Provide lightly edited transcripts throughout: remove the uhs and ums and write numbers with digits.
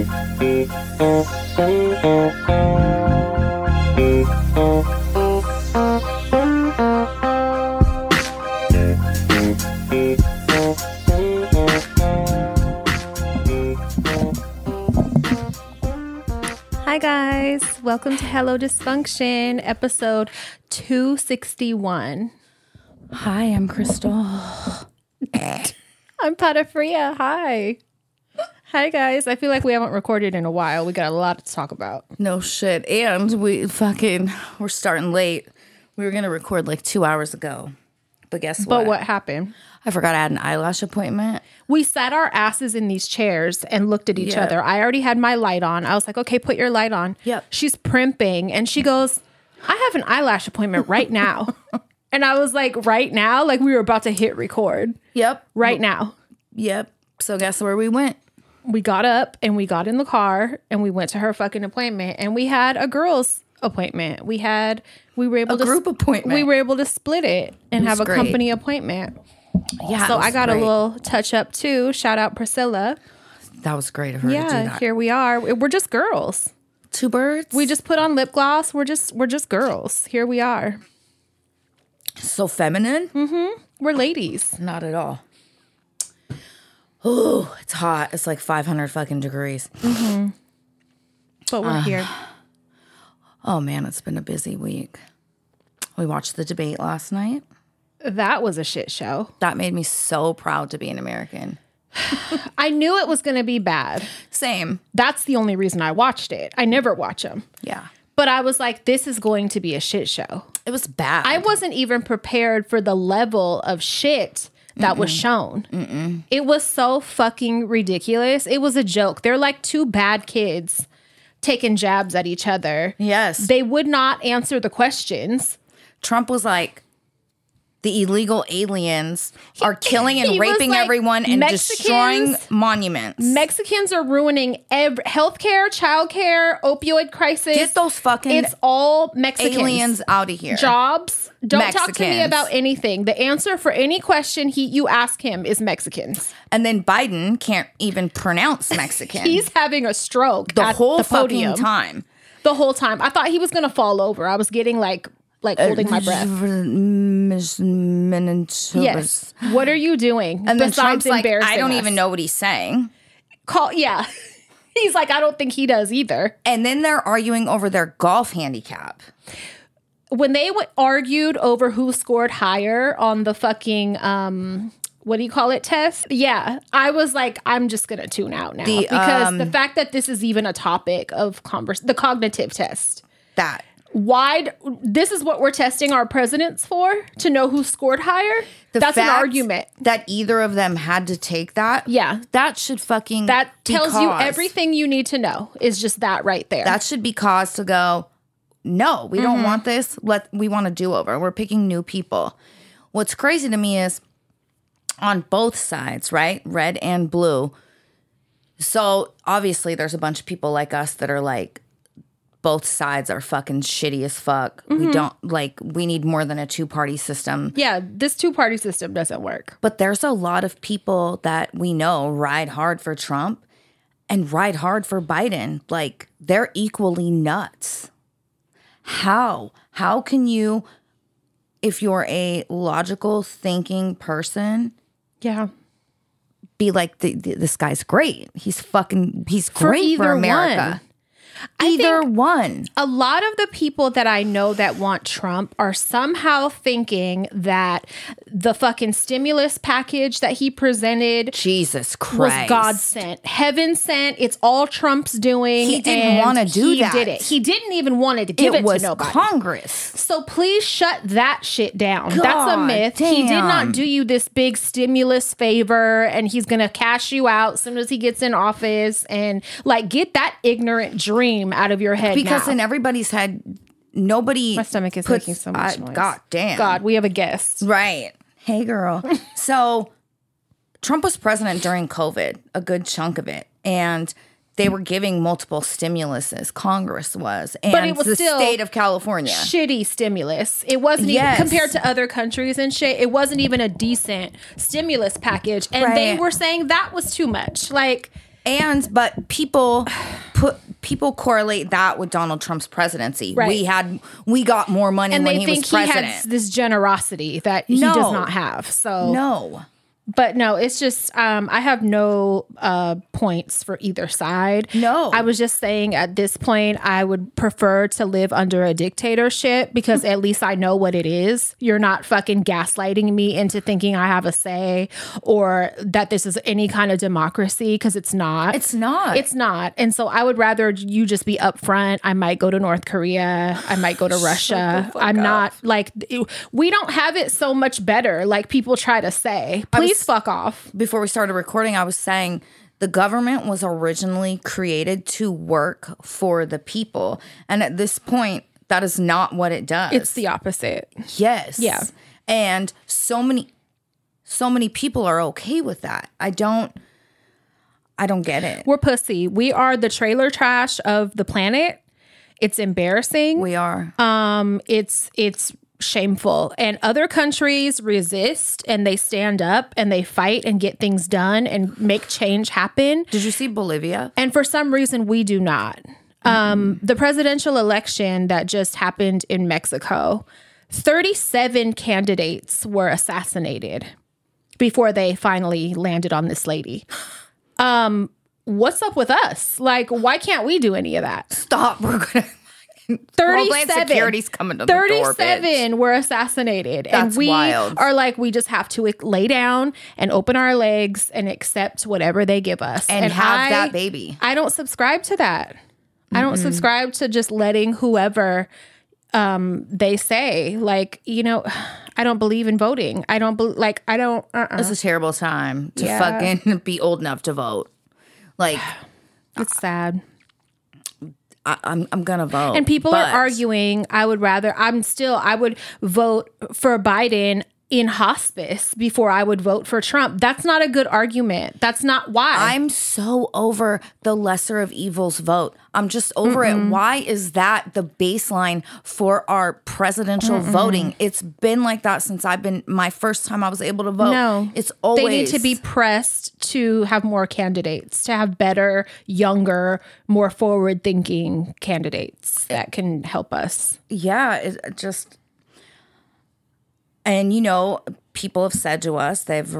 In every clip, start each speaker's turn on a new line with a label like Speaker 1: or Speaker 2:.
Speaker 1: Hi guys, welcome to Hello Dysfunction, episode 261.
Speaker 2: Hi, I'm Crystal.
Speaker 1: I'm Patafria. Hi. Hi guys. I feel like we haven't recorded in a while. We got a lot to talk about.
Speaker 2: No shit. And we're starting late. We were going to record like 2 hours ago. But guess what?
Speaker 1: But what happened?
Speaker 2: I forgot I had an eyelash appointment.
Speaker 1: We sat our asses in these chairs and looked at each other. I already had my light on. I was like, okay, put your light on.
Speaker 2: Yep.
Speaker 1: She's primping and she goes, I have an eyelash appointment right now. And I was like, right now? Like we were about to hit record.
Speaker 2: Yep.
Speaker 1: Right now.
Speaker 2: Yep. So guess where we went?
Speaker 1: We got up and we got in the car and we went to her fucking appointment and we had a girls' appointment. We were able to
Speaker 2: group appointment.
Speaker 1: We were able to split it and have a
Speaker 2: great.
Speaker 1: company appointment.
Speaker 2: Yeah.
Speaker 1: So I got a little touch up too. Shout out Priscilla.
Speaker 2: That was great of her to do
Speaker 1: Yeah,
Speaker 2: that.
Speaker 1: here we are. We're just girls.
Speaker 2: Two birds.
Speaker 1: We just put on lip gloss. We're just girls. Here we are.
Speaker 2: So feminine?
Speaker 1: Mm-hmm. We're ladies.
Speaker 2: Not at all. Oh, it's hot. It's like 500 fucking degrees.
Speaker 1: Mm-hmm. But we're here.
Speaker 2: Oh man, it's been a busy week. We watched the debate last night.
Speaker 1: That was a shit show.
Speaker 2: That made me so proud to be an American.
Speaker 1: I knew it was going to be bad.
Speaker 2: Same.
Speaker 1: That's the only reason I watched it. I never watch them.
Speaker 2: Yeah.
Speaker 1: But I was like, this is going to be a shit show.
Speaker 2: It was bad.
Speaker 1: I wasn't even prepared for the level of shit that was shown. It was so fucking ridiculous. It was a joke. They're like two bad kids taking jabs at each other.
Speaker 2: Yes.
Speaker 1: They would not answer the questions.
Speaker 2: Trump was like, the illegal aliens are killing and
Speaker 1: He was
Speaker 2: raping
Speaker 1: like,
Speaker 2: everyone and destroying monuments.
Speaker 1: Mexicans are ruining healthcare, childcare, opioid crisis.
Speaker 2: Get those fucking
Speaker 1: It's all Mexicans.
Speaker 2: aliens out of here.
Speaker 1: Jobs. Don't talk to me
Speaker 2: Mexicans.
Speaker 1: about anything. The answer for any question you ask him is Mexicans.
Speaker 2: And then Biden can't even pronounce Mexican.
Speaker 1: He's having a stroke
Speaker 2: the
Speaker 1: at
Speaker 2: whole
Speaker 1: the
Speaker 2: fucking
Speaker 1: podium.
Speaker 2: time.
Speaker 1: The whole time. I thought he was going to fall over. I was getting like holding my breath. Yes. What are you doing?
Speaker 2: And then
Speaker 1: besides
Speaker 2: Trump's like,
Speaker 1: embarrassing
Speaker 2: I don't
Speaker 1: us?
Speaker 2: even know what he's saying.
Speaker 1: Yeah. He's like, I don't think he does either.
Speaker 2: And then they're arguing over their golf handicap.
Speaker 1: When they argued over who scored higher on the fucking, what do you call it, test? Yeah. I was like, I'm just going to tune out now. Because the fact that this is even a topic of the cognitive test. This is what we're testing our presidents for? To know who scored higher? That's an argument.
Speaker 2: That either of them had to take that.
Speaker 1: Yeah.
Speaker 2: That should fucking
Speaker 1: That tells you everything you need to know is just that right there.
Speaker 2: That should be cause to go, no, we don't want this. We want a do-over. We're picking new people. What's crazy to me is on both sides, right? Red and blue. So obviously there's a bunch of people like us that are like, both sides are fucking shitty as fuck. We need more than a two-party system.
Speaker 1: Yeah, this two-party system doesn't work.
Speaker 2: But there's a lot of people that we know ride hard for Trump and ride hard for Biden. Like, they're equally nuts. How can you, if you're a logical thinking person, be like, this guy's great. He's great for America. Either one.
Speaker 1: A lot of the people that I know that want Trump are somehow thinking that the fucking stimulus package that he presented
Speaker 2: Jesus Christ
Speaker 1: was God sent, heaven sent. It's all Trump's doing.
Speaker 2: He didn't want to do that.
Speaker 1: He did it. He didn't even want to give it to nobody.
Speaker 2: It was Congress.
Speaker 1: So please shut that shit down. That's a myth.
Speaker 2: Damn.
Speaker 1: He did not do you this big stimulus favor, and he's going to cash you out as soon as he gets in office. And like, get that ignorant dream out of your head
Speaker 2: because
Speaker 1: now.
Speaker 2: in everybody's head, nobody.
Speaker 1: My stomach is making so much noise.
Speaker 2: God damn.
Speaker 1: God, we have a guest.
Speaker 2: Right. Hey, girl. So Trump was president during COVID, a good chunk of it. And they were giving multiple stimuluses. Congress was. And
Speaker 1: but it was
Speaker 2: the
Speaker 1: still
Speaker 2: state of California.
Speaker 1: Shitty stimulus. It wasn't even, compared to other countries and shit, it wasn't even a decent stimulus package. And they were saying that was too much. Like,
Speaker 2: But people correlate that with Donald Trump's presidency.
Speaker 1: Right.
Speaker 2: We got more money
Speaker 1: and
Speaker 2: when he was president.
Speaker 1: He had this generosity that he does not have. So
Speaker 2: no.
Speaker 1: But no, it's just I have no points for either side.
Speaker 2: No.
Speaker 1: I was just saying at this point, I would prefer to live under a dictatorship because at least I know what it is. You're not fucking gaslighting me into thinking I have a say or that this is any kind of democracy because it's not.
Speaker 2: It's not.
Speaker 1: It's not. And so I would rather you just be upfront. I might go to North Korea. I might go to Russia. I'm not like, we don't have it so much better like people try to say. Please fuck off.
Speaker 2: Before we started recording, I was saying the government was originally created to work for the people. And at this point, that is not what it does.
Speaker 1: It's the opposite.
Speaker 2: Yes.
Speaker 1: Yeah.
Speaker 2: And so many people are okay with that. I don't get it.
Speaker 1: We're pussy. We are the trailer trash of the planet. It's embarrassing.
Speaker 2: We are.
Speaker 1: It's shameful, and other countries resist and they stand up and they fight and get things done and make change happen.
Speaker 2: Did you see Bolivia?
Speaker 1: And for some reason we do not. The presidential election that just happened in Mexico, 37 candidates were assassinated before they finally landed on this lady. What's up with us? Like, why can't we do any of that?
Speaker 2: Stop. We're gonna
Speaker 1: 37
Speaker 2: security's coming to the door,
Speaker 1: 37 were assassinated.
Speaker 2: That's
Speaker 1: and we
Speaker 2: wild.
Speaker 1: are like, we just have to lay down and open our legs and accept whatever they give us.
Speaker 2: And have that baby.
Speaker 1: I don't subscribe to that. I don't subscribe to just letting whoever they say, like, you know, I don't believe in voting. I don't
Speaker 2: It's a terrible time to fucking be old enough to vote. Like,
Speaker 1: it's sad.
Speaker 2: I'm gonna vote.
Speaker 1: And people are arguing, I would vote for Biden in hospice before I would vote for Trump. That's not a good argument. That's not why.
Speaker 2: I'm so over the lesser of evils vote. I'm just over it. Why is that the baseline for our presidential voting? It's been like that since my first time I was able to vote.
Speaker 1: No.
Speaker 2: It's always.
Speaker 1: They need to be pressed to have more candidates, to have better, younger, more forward-thinking candidates that can help us.
Speaker 2: Yeah, it just... And, you know, people have said to us, they've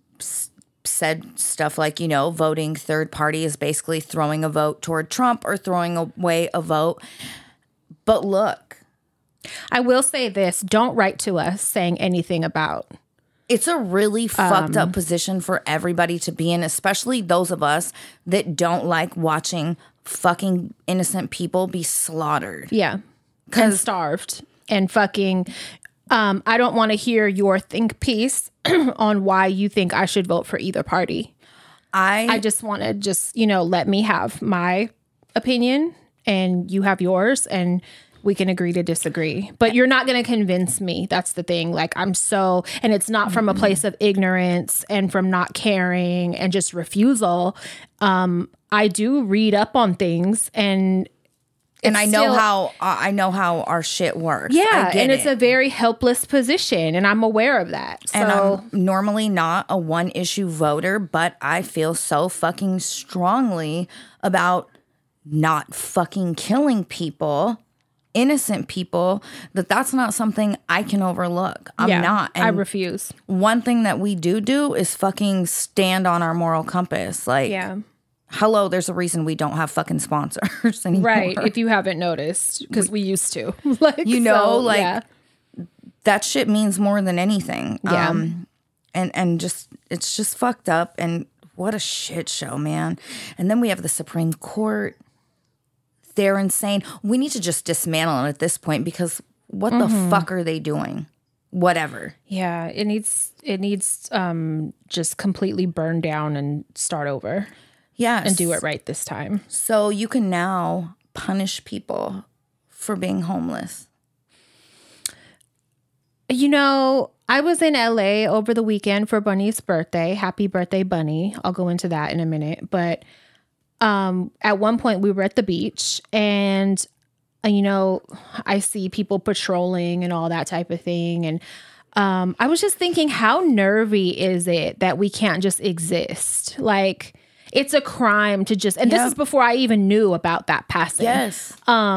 Speaker 2: said stuff like, you know, voting third party is basically throwing a vote toward Trump or throwing away a vote. But look.
Speaker 1: I will say this. Don't write to us saying anything about.
Speaker 2: It's a really fucked up position for everybody to be in, especially those of us that don't like watching fucking innocent people be slaughtered.
Speaker 1: Yeah. And starved and fucking... I don't want to hear your think piece on why you think I should vote for either party. I just want to let me have my opinion and you have yours and we can agree to disagree. But you're not going to convince me. That's the thing. Like, and it's not from a place of ignorance and from not caring and just refusal. I do read up on things and
Speaker 2: I know how our shit works.
Speaker 1: Yeah, and it's a very helpless position, and I'm aware of that. So.
Speaker 2: And I'm normally not a one-issue voter, but I feel so fucking strongly about not fucking killing people, innocent people, that's not something I can overlook. I'm not. And
Speaker 1: I refuse.
Speaker 2: One thing that we do is fucking stand on our moral compass. Like, hello, there's a reason we don't have fucking sponsors anymore.
Speaker 1: Right, if you haven't noticed, because we used to.
Speaker 2: That shit means more than anything.
Speaker 1: Yeah.
Speaker 2: And just, it's just fucked up. And what a shit show, man. And then we have the Supreme Court. They're insane. We need to just dismantle it at this point because what the fuck are they doing? Whatever.
Speaker 1: Yeah, it needs just completely burn down and start over.
Speaker 2: Yes.
Speaker 1: And do it right this time.
Speaker 2: So you can now punish people for being homeless.
Speaker 1: You know, I was in LA over the weekend for Bunny's birthday. Happy birthday, Bunny. I'll go into that in a minute. But at one point we were at the beach and, you know, I see people patrolling and all that type of thing. And I was just thinking, how nervy is it that we can't just exist? Like, It's a crime to just, and this is before I even knew about that passing.
Speaker 2: Yes.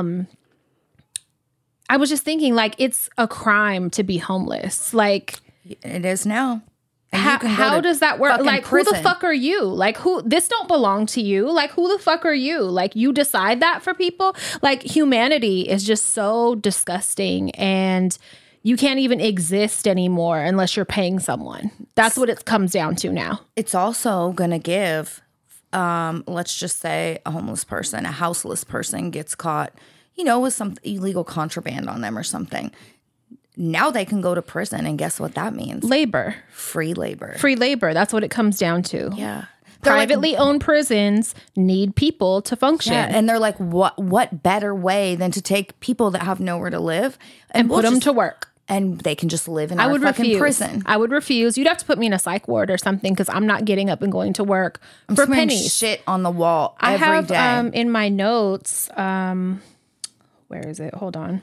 Speaker 1: I was just thinking, like, it's a crime to be homeless. Like,
Speaker 2: it is now.
Speaker 1: How does that work? Like,
Speaker 2: prison.
Speaker 1: who the fuck are you? Like, this don't belong to you. Like, who the fuck are you? Like, you decide that for people? Like, humanity is just so disgusting, and you can't even exist anymore unless you're paying someone. That's what it comes down to now.
Speaker 2: It's also going to give, let's just say a homeless person, a houseless person gets caught, with some illegal contraband on them or something. Now they can go to prison, and guess what that means?
Speaker 1: Labor.
Speaker 2: Free labor.
Speaker 1: Free labor. That's what it comes down to.
Speaker 2: Yeah.
Speaker 1: Privately owned prisons need people to function.
Speaker 2: Yeah, and they're like, what better way than to take people that have nowhere to live
Speaker 1: and put them to work?
Speaker 2: And they can just live in our fucking prison.
Speaker 1: I would refuse. You'd have to put me in a psych ward or something, because I'm not getting up and going to work for pennies.
Speaker 2: Shit on the wall every day.
Speaker 1: I have in my notes, where is it? Hold on.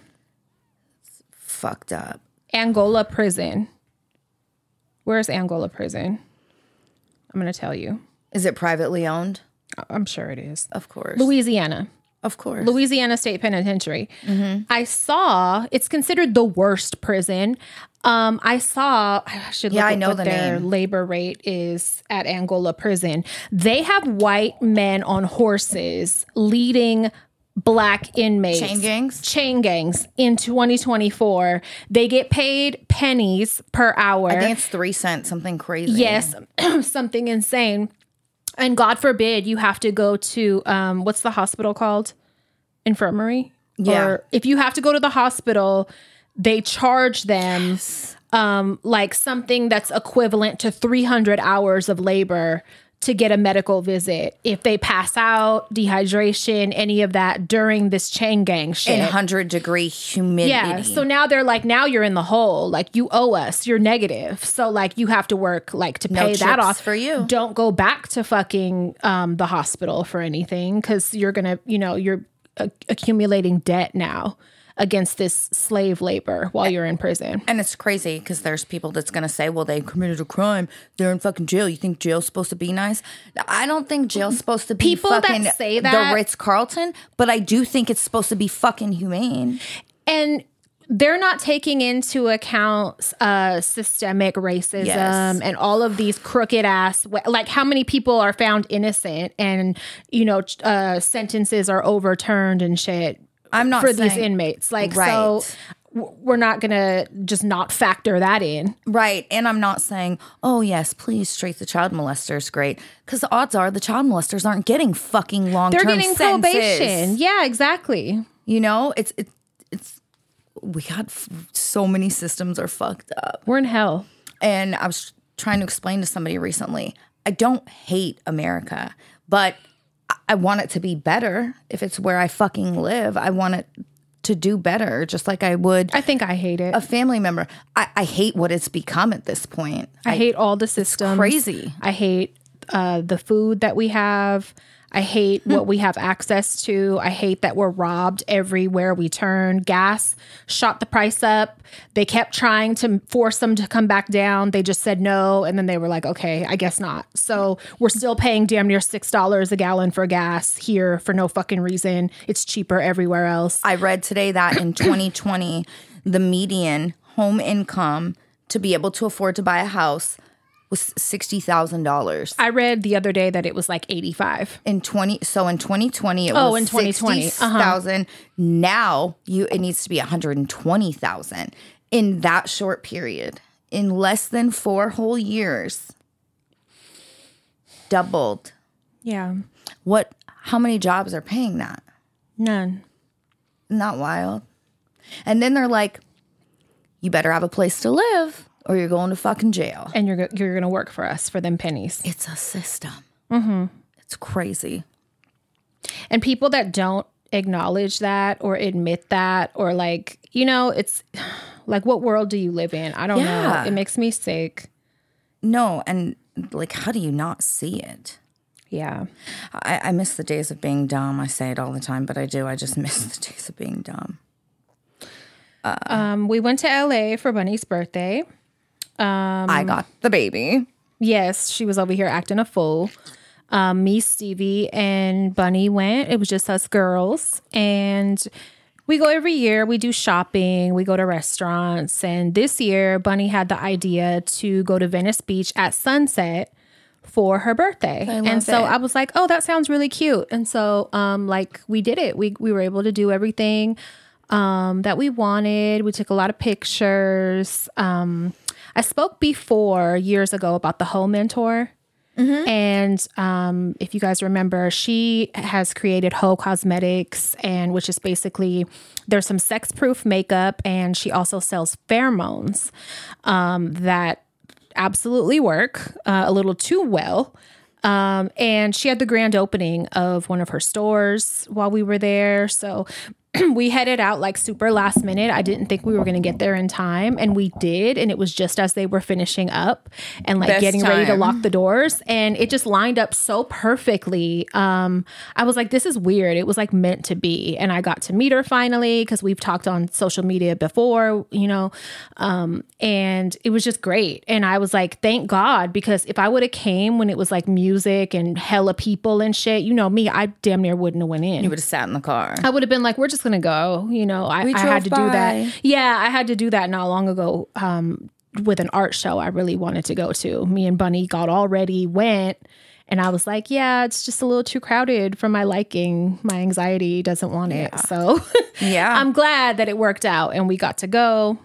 Speaker 2: Fucked up.
Speaker 1: Angola prison. Where's Angola prison? I'm going to tell you.
Speaker 2: Is it privately owned?
Speaker 1: I'm sure it is.
Speaker 2: Of course.
Speaker 1: Louisiana.
Speaker 2: Of course.
Speaker 1: Louisiana State Penitentiary. I saw, it's considered the worst prison. I should look at what their labor rate is at Angola prison. They have white men on horses leading Black inmates. Chain gangs in 2024. They get paid pennies per hour.
Speaker 2: I think it's 3 cents, something crazy.
Speaker 1: Yes, something insane. And God forbid you have to go to, what's the hospital called? Infirmary?
Speaker 2: Yeah.
Speaker 1: Or if you have to go to the hospital, they charge them like something that's equivalent to 300 hours of labor to get a medical visit if they pass out, dehydration, any of that during this chain gang shit.
Speaker 2: In 100-degree humidity.
Speaker 1: Yeah. So now they're like, now you're in the hole. Like, you owe us. You're negative. So, like, you have to work, like, to pay that off.
Speaker 2: For you.
Speaker 1: Don't go back to fucking the hospital for anything, because you're going to, you're accumulating debt now against this slave labor while you're in prison.
Speaker 2: And it's crazy, because there's people that's going to say, well, they committed a crime. They're in fucking jail. You think jail's supposed to be nice? I don't think jail's supposed to be
Speaker 1: people
Speaker 2: fucking
Speaker 1: that say that,
Speaker 2: the Ritz-Carlton, but I do think it's supposed to be fucking humane.
Speaker 1: And they're not taking into account systemic racism and all of these crooked ass, like how many people are found innocent and, sentences are overturned and shit.
Speaker 2: I'm not
Speaker 1: for
Speaker 2: saying,
Speaker 1: these inmates. Like,
Speaker 2: right.
Speaker 1: So we're not going to just not factor that in.
Speaker 2: Right. And I'm not saying, oh, yes, please treat the child molesters great. Because the odds are the child molesters aren't getting fucking long-term sentences.
Speaker 1: They're getting probation. Yeah, exactly.
Speaker 2: It's we got so many systems are fucked up.
Speaker 1: We're in hell.
Speaker 2: And I was trying to explain to somebody recently, I don't hate America, but I want it to be better. If it's where I fucking live, I want it to do better, just like I would.
Speaker 1: I think I hate it.
Speaker 2: A family member. I hate what it's become at this point.
Speaker 1: I hate all the systems.
Speaker 2: It's crazy.
Speaker 1: I hate the food that we have. I hate what we have access to. I hate that we're robbed everywhere we turn. Gas shot the price up. They kept trying to force them to come back down. They just said no. And then they were like, okay, I guess not. So we're still paying damn near $6 a gallon for gas here for no fucking reason. It's cheaper everywhere else.
Speaker 2: I read today that in 2020, the median home income to be able to afford to buy a house was $60,000.
Speaker 1: I read the other day that it was like 85.
Speaker 2: In 2020 it was 60,000. Now it needs to be 120,000 in that short period. In less than 4 whole years. Doubled.
Speaker 1: Yeah.
Speaker 2: How many jobs are paying that?
Speaker 1: None.
Speaker 2: Isn't that wild? And then they're like, you better have a place to live, or you're going to fucking jail.
Speaker 1: And you're going to work for us for them pennies.
Speaker 2: It's a system.
Speaker 1: Mm-hmm.
Speaker 2: It's crazy.
Speaker 1: And people that don't acknowledge that or admit that or like, it's like, what world do you live in? I don't know. It makes me sick.
Speaker 2: No. And like, how do you not see it?
Speaker 1: Yeah.
Speaker 2: I miss the days of being dumb. I say it all the time, but I do. I just miss the days of being dumb.
Speaker 1: We went to LA for Bunny's birthday.
Speaker 2: I got the baby.
Speaker 1: Yes, she was over here acting a fool. Me, Stevie, and Bunny went. It was just us girls. And we go every year. We do shopping. We go to restaurants. And this year, Bunny had the idea to go to Venice Beach at sunset for her birthday. And so I was like, oh, that sounds really cute. And so like we did it. We were able to do everything that we wanted. We took a lot of pictures. I spoke before years ago about the Hoe Mentor. Mm-hmm. And if you guys remember, she has created Hoe Cosmetics, and which is basically there's some sex-proof makeup, and she also sells pheromones that absolutely work a little too well. And she had the grand opening of one of her stores while we were there. So we headed out like super last minute. I didn't think we were going to get there in time, and we did. And it was just as they were finishing up and like getting ready to lock the doors, and it just lined up so perfectly. I was like, this is weird. It was like meant to be. And I got to meet her finally because we've talked on social media before, you know, and it was just great. And I was like, thank God, because if I would have came when it was like music and hella people and shit, you know me, I damn near wouldn't have went in.
Speaker 2: You would have sat in the car.
Speaker 1: I would have been like, we're just gonna go, you know. I had to do that. Yeah, I had to do that not long ago with an art show I really wanted to go to. Me and Bunny got all ready, went, and I was like, yeah, it's just a little too crowded for my liking. My anxiety doesn't want it. So yeah, I'm glad that it worked out and we got to go.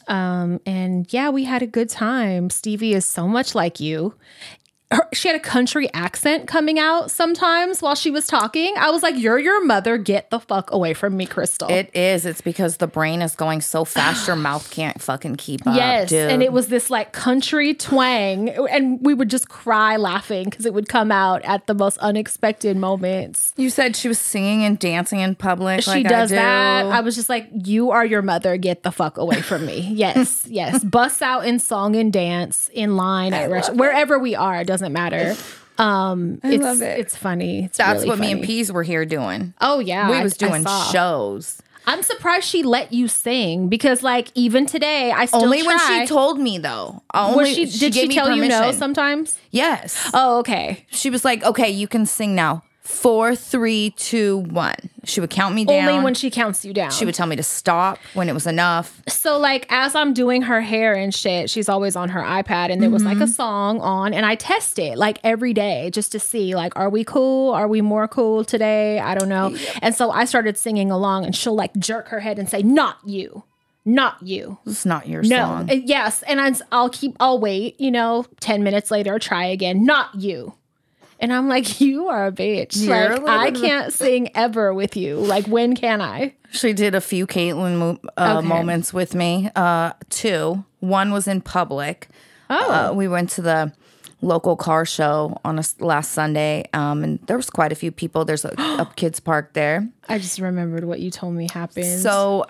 Speaker 1: And yeah, we had a good time. Stevie is so much like you. She had a country accent coming out sometimes while she was talking. I was like, you're your mother. Get the fuck away from me, Crystal.
Speaker 2: It is. It's because the brain is going so fast your mouth can't fucking keep up.
Speaker 1: Yes.
Speaker 2: Dude.
Speaker 1: And it was this like country twang. And we would just cry laughing because it would come out at the most unexpected moments.
Speaker 2: You said she was singing and dancing in public.
Speaker 1: She does that. I was just like, you are your mother. Get the fuck away from me. Yes. Yes. Bust out in song and dance in line at wherever we are. It doesn't matter.
Speaker 2: I love it.
Speaker 1: It's funny.
Speaker 2: That's
Speaker 1: really
Speaker 2: what
Speaker 1: funny.
Speaker 2: me and Peas were here doing.
Speaker 1: Oh yeah,
Speaker 2: we was doing shows.
Speaker 1: I'm surprised she let you sing because, like, even today, I still
Speaker 2: only
Speaker 1: try.
Speaker 2: When she told me though.
Speaker 1: Did she tell permission. You no sometimes?
Speaker 2: Yes.
Speaker 1: Oh, okay.
Speaker 2: She was like, "Okay, you can sing now." 4, 3, 2, 1. She would count me down.
Speaker 1: Only when she counts you down.
Speaker 2: She would tell me to stop when it was enough.
Speaker 1: So, like, as I'm doing her hair and shit, she's always on her iPad, and there was like a song on, and I test it like every day just to see, like, are we cool? Are we more cool today? I don't know. Yeah. And so I started singing along, and she'll like jerk her head and say, "Not you. Not you.
Speaker 2: It's not your song."
Speaker 1: Yes. And I'll wait, 10 minutes later, try again. "Not you." And I'm like, you are a bitch. Like, I can't sing ever with you. Like, when can I?
Speaker 2: She did a few Caitlyn moments with me. 2. One was in public.
Speaker 1: Oh.
Speaker 2: We went to the local car show on last Sunday, and there was quite a few people. There's a kids park there.
Speaker 1: I just remembered what you told me happened.
Speaker 2: So,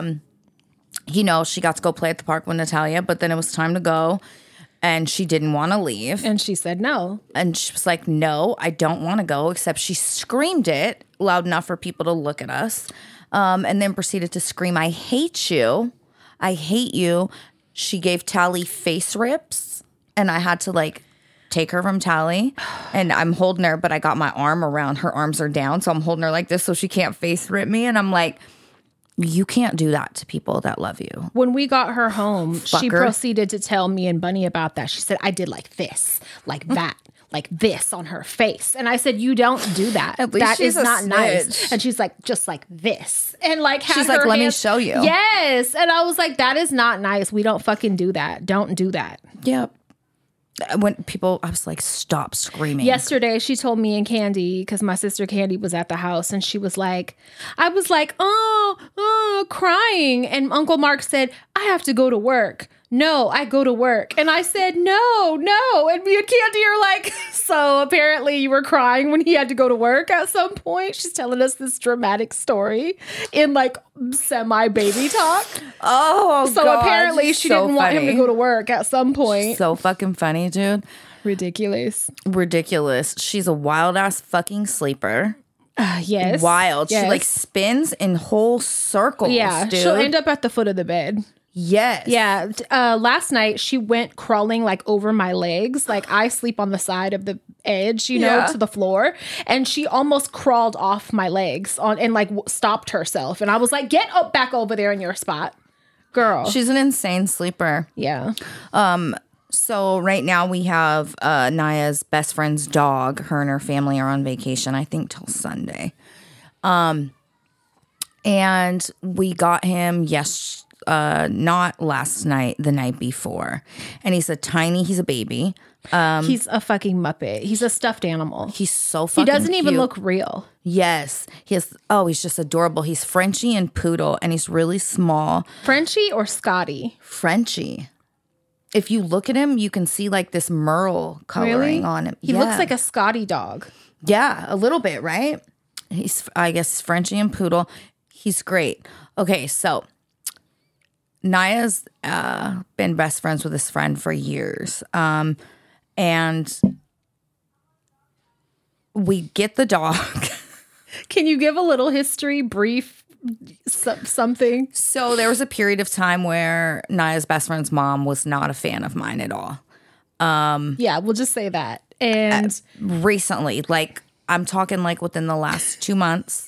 Speaker 2: she got to go play at the park with Natalia, but then it was time to go. And she didn't want to leave.
Speaker 1: And she said no.
Speaker 2: And she was like, no, I don't want to go. Except she screamed it loud enough for people to look at us. And then proceeded to scream, "I hate you. I hate you." She gave Tally face rips. And I had to like take her from Tally. And I'm holding her, but I got my arm around her. Arms are down. So I'm holding her like this so she can't face rip me. And I'm like, you can't do that to people that love you.
Speaker 1: When we got her home, she proceeded to tell me and Bunny about that. She said, I did like this, like that, like this on her face. And I said, you don't do that.
Speaker 2: At least
Speaker 1: that
Speaker 2: she's
Speaker 1: is not
Speaker 2: snitch.
Speaker 1: Nice. And she's like, just like this. And like,
Speaker 2: she's like, let me show you.
Speaker 1: Yes. And I was like, that is not nice. We don't fucking do that. Don't do that.
Speaker 2: Yep. When I was like, stop screaming.
Speaker 1: Yesterday, she told me and Candy, because my sister Candy was at the house, and she was like, I was like, crying. And Uncle Mark said, I have to go to work. No, I go to work. And I said, no. And me and Candy are like, so apparently you were crying when he had to go to work at some point. She's telling us this dramatic story in like semi-baby talk.
Speaker 2: Oh,
Speaker 1: so God, apparently she didn't want him to go to work at some point.
Speaker 2: So fucking funny, dude.
Speaker 1: Ridiculous.
Speaker 2: She's a wild ass fucking sleeper.
Speaker 1: Yes.
Speaker 2: Wild.
Speaker 1: Yes.
Speaker 2: She like spins in whole circles.
Speaker 1: Yeah.
Speaker 2: Dude.
Speaker 1: She'll end up at the foot of the bed.
Speaker 2: Yes.
Speaker 1: Yeah. Last night she went crawling like over my legs. Like I sleep on the side of the edge, you know, to the floor. And she almost crawled off my legs and like stopped herself. And I was like, get up back over there in your spot, girl.
Speaker 2: She's an insane sleeper.
Speaker 1: Yeah.
Speaker 2: So right now we have Naya's best friend's dog. Her and her family are on vacation, I think, till Sunday. And we got him not last night, the night before. And he's a baby.
Speaker 1: He's a fucking Muppet. He's a stuffed animal.
Speaker 2: He's so fucking
Speaker 1: He doesn't even
Speaker 2: cute.
Speaker 1: look real.
Speaker 2: Yes. He's just adorable. He's Frenchie and poodle, and he's really small.
Speaker 1: Frenchie or Scotty?
Speaker 2: Frenchie. If you look at him, you can see like this merle coloring on him.
Speaker 1: He looks like a Scotty dog.
Speaker 2: Yeah, a little bit, right? He's, I guess, Frenchie and poodle. He's great. Okay, so Naya's been best friends with his friend for years. And we get the dog.
Speaker 1: Can you give a little history, brief, something?
Speaker 2: So there was a period of time where Naya's best friend's mom was not a fan of mine at all.
Speaker 1: Yeah, we'll just say that. And
Speaker 2: recently, like I'm talking like within the last 2 months,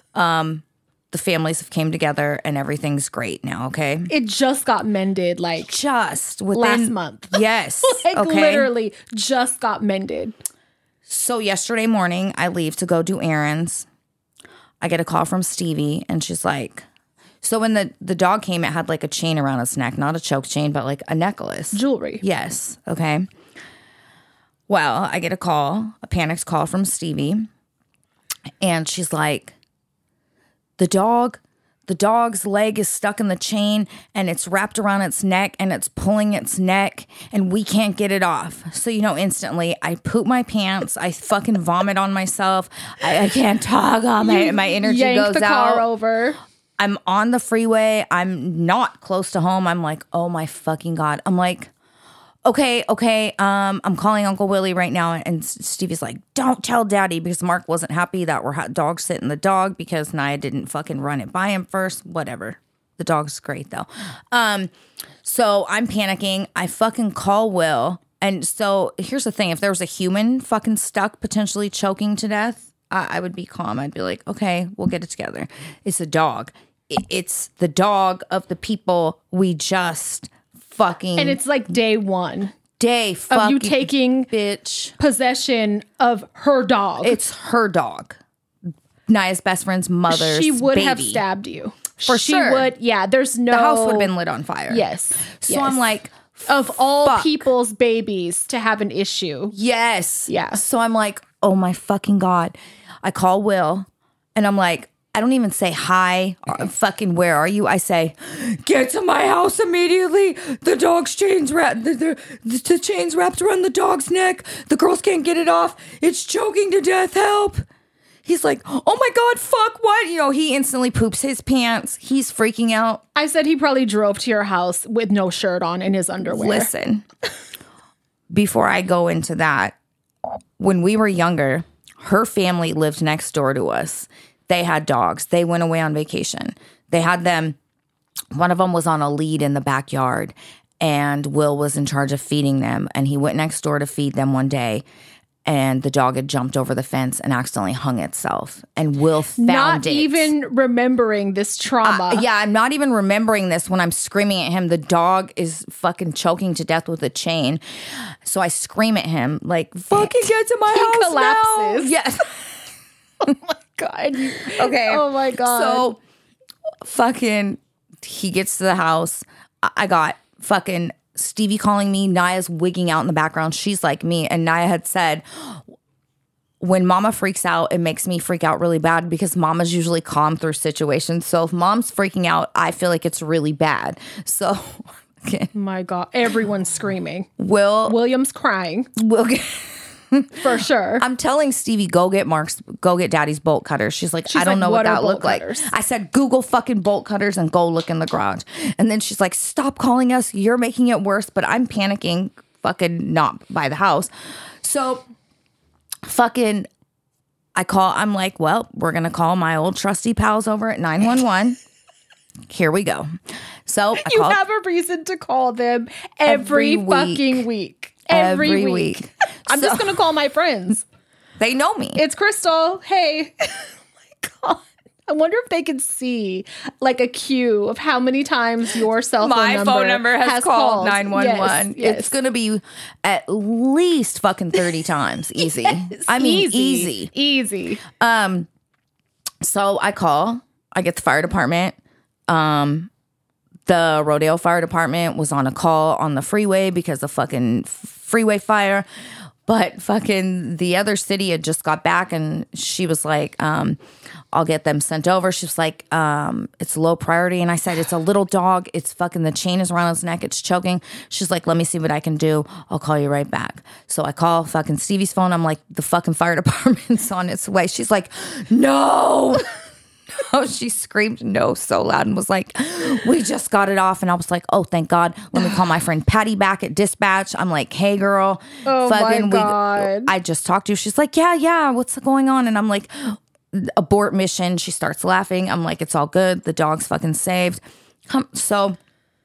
Speaker 2: the families have came together and everything's great now, okay?
Speaker 1: it just got mended like
Speaker 2: Just within
Speaker 1: last month.
Speaker 2: Yes.
Speaker 1: Like
Speaker 2: okay.
Speaker 1: literally just got mended.
Speaker 2: So yesterday morning, I leave to go do errands. I get a call from Stevie, and she's like, so when the dog came, it had like a chain around its neck, not a choke chain, but like a necklace.
Speaker 1: Jewelry.
Speaker 2: Yes. Okay. Well, I get a panicked call from Stevie, and she's like, the dog's leg is stuck in the chain and it's wrapped around its neck and it's pulling its neck and we can't get it off. So, instantly I poop my pants. I fucking vomit on myself. I can't talk. My energy goes
Speaker 1: the car
Speaker 2: out.
Speaker 1: over.
Speaker 2: I'm on the freeway. I'm not close to home. I'm like, oh my fucking God. I'm like, okay. I'm calling Uncle Willie right now. And Stevie's like, don't tell Daddy, because Mark wasn't happy that we're dog sitting the dog because Naya didn't fucking run it by him first. Whatever. The dog's great though. So I'm panicking. I fucking call Will. And so here's the thing. If there was a human fucking stuck, potentially choking to death, I would be calm. I'd be like, okay, we'll get it together. It's a dog. It's the dog of the people we just fucking,
Speaker 1: And it's like day one
Speaker 2: fucking
Speaker 1: of you taking
Speaker 2: bitch
Speaker 1: possession of her dog.
Speaker 2: It's her dog. Naya's best friend's mother's
Speaker 1: She would
Speaker 2: baby.
Speaker 1: have stabbed you.
Speaker 2: For
Speaker 1: she
Speaker 2: sure.
Speaker 1: would. Yeah, there's no.
Speaker 2: The house would have been lit on fire.
Speaker 1: Yes.
Speaker 2: So I'm like,
Speaker 1: of all
Speaker 2: fuck.
Speaker 1: people's babies to have an issue.
Speaker 2: Yes.
Speaker 1: Yeah.
Speaker 2: So I'm like, oh my fucking God. I call Will and I'm like, I don't even say hi, fucking where are you? I say, get to my house immediately. The dog's chains wrapped, the chain's wrapped around the dog's neck. The girls can't get it off. It's choking to death. Help. He's like, oh my God, fuck, what? He instantly poops his pants. He's freaking out.
Speaker 1: I said he probably drove to your house with no shirt on in his underwear.
Speaker 2: Listen, before I go into that, when we were younger, her family lived next door to us. They had dogs. They went away on vacation. They had them. One of them was on a lead in the backyard, and Will was in charge of feeding them. And he went next door to feed them one day, and the dog had jumped over the fence and accidentally hung itself. And Will found it.
Speaker 1: Not even remembering this trauma.
Speaker 2: Yeah, I'm not even remembering this when I'm screaming at him. The dog is fucking choking to death with a chain. So I scream at him like, fucking get to my house
Speaker 1: collapses.
Speaker 2: now. Yes.
Speaker 1: Oh my God.
Speaker 2: Okay.
Speaker 1: Oh my God.
Speaker 2: So fucking he gets to the house. I got fucking Stevie calling me. Naya's wigging out in the background. She's like me. And Naya had said, when Mama freaks out, it makes me freak out really bad because Mama's usually calm through situations. So if Mom's freaking out, I feel like it's really bad. So okay.
Speaker 1: My God. Everyone's screaming.
Speaker 2: William's
Speaker 1: crying.
Speaker 2: Will get
Speaker 1: for sure.
Speaker 2: I'm telling Stevie, go get Daddy's bolt cutters. She's like, I don't know what that looked like. I said, Google fucking bolt cutters and go look in the garage. And then she's like, stop calling us. You're making it worse. But I'm panicking, fucking not by the house. So fucking I'm like, well, we're going to call my old trusty pals over at 911. Here we go. So
Speaker 1: you have a reason to call them every fucking week.
Speaker 2: Every week.
Speaker 1: I'm just going to call my friends.
Speaker 2: They know me.
Speaker 1: It's Crystal. Hey. Oh my God. I wonder if they can see like a queue of how many times your cell phone number has called
Speaker 2: 911.
Speaker 1: Yes.
Speaker 2: It's going to be at least fucking 30 times. Easy.
Speaker 1: Yes,
Speaker 2: I mean, easy.
Speaker 1: Easy.
Speaker 2: So I call. I get the fire department. The Rodeo Fire Department was on a call on the freeway because of fucking freeway fire. But fucking the other city had just got back and she was like, I'll get them sent over. She was like, it's low priority. And I said, it's a little dog. It's fucking, the chain is around its neck. It's choking. She's like, let me see what I can do. I'll call you right back. So I call fucking Stevie's phone. I'm like, the fucking fire department's on its way. She's like, no. Oh, she screamed no so loud and was like, we just got it off. And I was like, oh, thank God. Let me call my friend Patty back at dispatch. I'm like, hey, girl.
Speaker 1: Oh, my God.
Speaker 2: I just talked to you. She's like, yeah. What's going on? And I'm like, abort mission. She starts laughing. I'm like, it's all good. The dog's fucking saved. So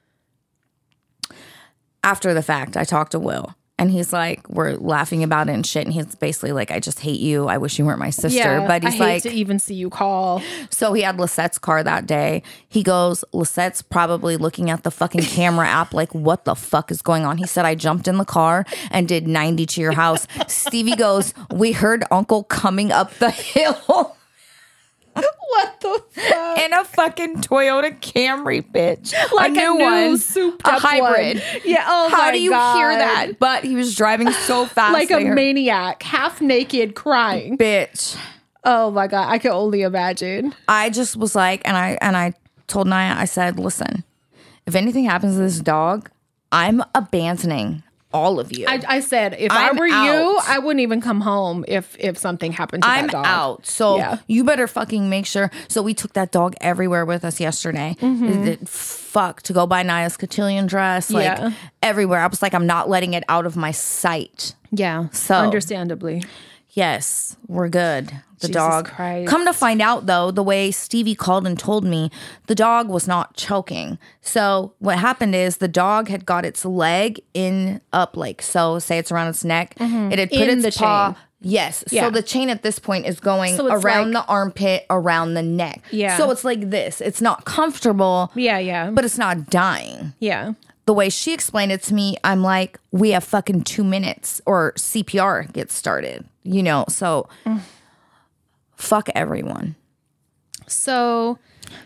Speaker 2: after the fact, I talked to Will. And he's like, we're laughing about it and shit. And he's basically like, I just hate you. I wish you weren't my sister.
Speaker 1: Yeah,
Speaker 2: but he's
Speaker 1: I hate
Speaker 2: like,
Speaker 1: to even see you call.
Speaker 2: So he had Lisette's car that day. He goes, Lisette's probably looking at the fucking camera app like, what the fuck is going on? He said, I jumped in the car and did 90 to your house. Stevie goes, we heard Uncle coming up the hill.
Speaker 1: What the fuck?
Speaker 2: In a fucking Toyota Camry, bitch.
Speaker 1: Like
Speaker 2: a new one.
Speaker 1: Souped
Speaker 2: a
Speaker 1: up
Speaker 2: hybrid.
Speaker 1: One. Yeah, oh
Speaker 2: How
Speaker 1: my
Speaker 2: do you
Speaker 1: God.
Speaker 2: hear that? But he was driving so fast.
Speaker 1: Like a maniac, half naked, crying.
Speaker 2: Bitch.
Speaker 1: Oh my God, I can only imagine.
Speaker 2: I just was like, and I told Naya, I said, listen, if anything happens to this dog, I'm abandoning all of you.
Speaker 1: I said, if
Speaker 2: I'm
Speaker 1: I were
Speaker 2: out.
Speaker 1: you, I wouldn't even come home if something happened to that dog.
Speaker 2: I'm out. So
Speaker 1: Yeah.
Speaker 2: you better fucking make sure. So we took that dog everywhere with us yesterday. Fuck, to go buy Naya's cotillion dress. Like
Speaker 1: Yeah.
Speaker 2: everywhere. I was like, I'm not letting it out of my sight.
Speaker 1: Yeah,
Speaker 2: So
Speaker 1: understandably.
Speaker 2: Yes, we're good. The
Speaker 1: Jesus
Speaker 2: dog.
Speaker 1: Christ.
Speaker 2: Come to find out, though, the way Stevie called and told me, the dog was not choking. So what happened is the dog had got its leg in up like so. Say it's around its neck. It had put
Speaker 1: In
Speaker 2: its
Speaker 1: the
Speaker 2: paw.
Speaker 1: chain.
Speaker 2: Yes.
Speaker 1: Yeah.
Speaker 2: So the chain at this point is going
Speaker 1: So it's
Speaker 2: around
Speaker 1: like-
Speaker 2: the armpit, around the neck.
Speaker 1: Yeah.
Speaker 2: So it's like this. It's not comfortable.
Speaker 1: Yeah.
Speaker 2: But it's not dying.
Speaker 1: Yeah.
Speaker 2: The way she explained it to me, I'm like, we have fucking 2 minutes or CPR gets started, you know? So fuck everyone.
Speaker 1: So,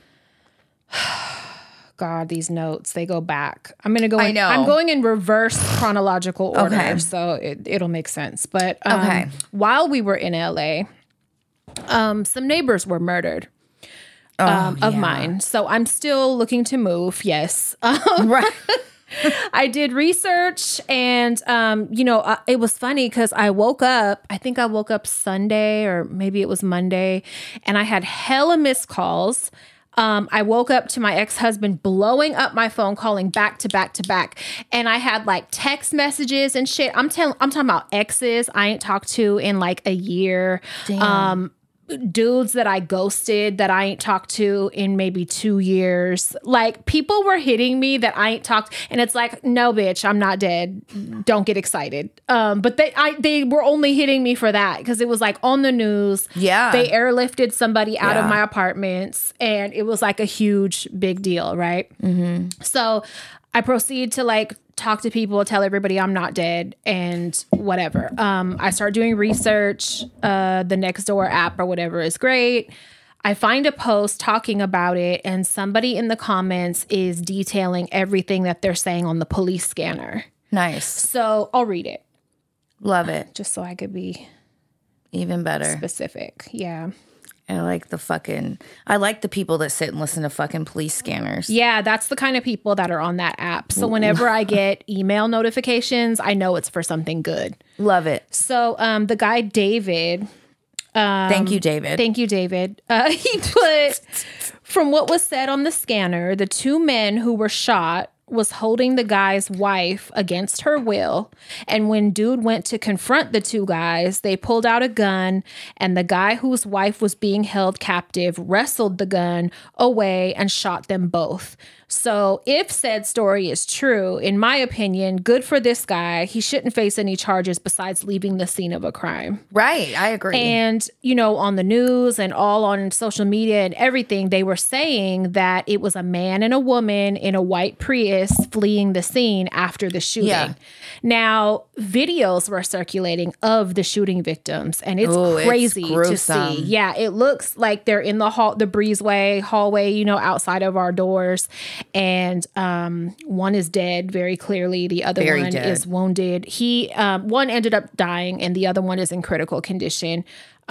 Speaker 1: God, these notes, they go back. I'm going to go.
Speaker 2: I know.
Speaker 1: I'm going in reverse chronological order,
Speaker 2: Okay.
Speaker 1: so it'll make sense. But
Speaker 2: Okay.
Speaker 1: while we were in LA, some neighbors were murdered. Of mine. So I'm still looking to move. Yes.
Speaker 2: Right.
Speaker 1: I did research and, it was funny because I woke up, I think I woke up Sunday or maybe it was Monday, and I had hella missed calls. I woke up to my ex-husband blowing up my phone, calling back to back to back. And I had like text messages and shit. I'm talking about exes I ain't talked to in like a year.
Speaker 2: Damn.
Speaker 1: Dudes that I ghosted that I ain't talked to in maybe 2 years. Like people were hitting me that I ain't talked, and it's like, no, bitch, I'm not dead. Don't get excited. But they were only hitting me for that because it was like on the news.
Speaker 2: Yeah.
Speaker 1: They airlifted somebody out of
Speaker 2: Yeah.
Speaker 1: my apartments, and it was like a huge big deal, right? Mm-hmm. So I proceed to like talk to people, tell everybody I'm not dead and whatever. I start doing research. The Nextdoor app or whatever is great. I find a post talking about it, and somebody in the comments is detailing everything that they're saying on the police scanner.
Speaker 2: Nice.
Speaker 1: So I'll read it
Speaker 2: Love it.
Speaker 1: just so I could be
Speaker 2: Even better.
Speaker 1: specific. Yeah.
Speaker 2: I like the people that sit and listen to fucking police scanners.
Speaker 1: Yeah, that's the kind of people that are on that app. So whenever I get email notifications, I know it's for something good.
Speaker 2: Love it.
Speaker 1: So the guy David,
Speaker 2: Thank you, David.
Speaker 1: he put, from what was said on the scanner, the 2 men who were shot was holding the guy's wife against her will. And when dude went to confront the two guys, they pulled out a gun, and the guy whose wife was being held captive wrestled the gun away and shot them both. So if said story is true, in my opinion, good for this guy. He shouldn't face any charges besides leaving the scene of a crime.
Speaker 2: Right. I agree.
Speaker 1: And, you know, on the news and all on social media and everything, they were saying that it was a man and a woman in a white Prius fleeing the scene after the shooting. Yeah. Now, videos were circulating of the shooting victims, and it's crazy to see. Yeah, it looks like they're in the breezeway, hallway, you know, outside of our doors. And one is dead very clearly. The other one is wounded. One ended up dying, and the other one is in critical condition.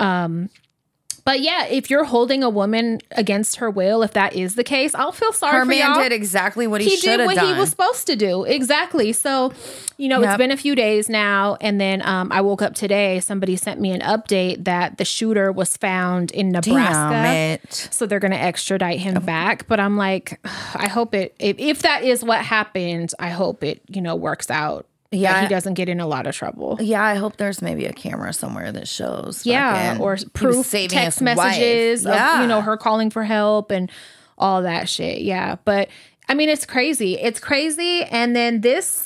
Speaker 1: But yeah, if you're holding a woman against her will, if that is the case, I'll feel sorry for y'all. Her
Speaker 2: man did exactly what he should have done.
Speaker 1: He did what he was supposed to do. Exactly. So, you know, It's been a few days now. And then I woke up today. Somebody sent me an update that the shooter was found in Nebraska.
Speaker 2: Damn it.
Speaker 1: So they're going to extradite him back. But I'm like, I hope if that is what happened, I hope it, you know, works out. Yeah, he doesn't get in a lot of trouble.
Speaker 2: Yeah, I hope there's maybe a camera somewhere that shows.
Speaker 1: Yeah, or proof, text messages of, you know, her calling for help and all that shit. Yeah, but I mean, it's crazy. It's crazy. And then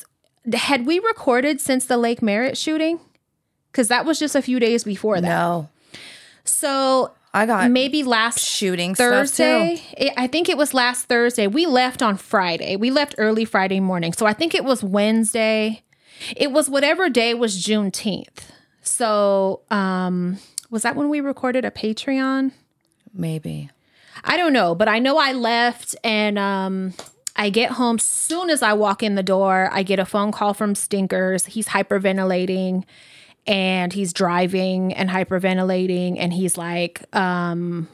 Speaker 1: had we recorded since the Lake Merritt shooting? Because that was just a few days before that.
Speaker 2: No.
Speaker 1: So
Speaker 2: I got
Speaker 1: maybe last
Speaker 2: shooting
Speaker 1: Thursday.
Speaker 2: Stuff too.
Speaker 1: I think it was last Thursday. We left on Friday. We left early Friday morning. So I think it was Wednesday. It was whatever day was Juneteenth. So was that when we recorded a Patreon?
Speaker 2: Maybe.
Speaker 1: I don't know, but I know I left, and I get home. Soon as I walk in the door, I get a phone call from Stinkers. He's hyperventilating, and he's driving and hyperventilating, and he's like telling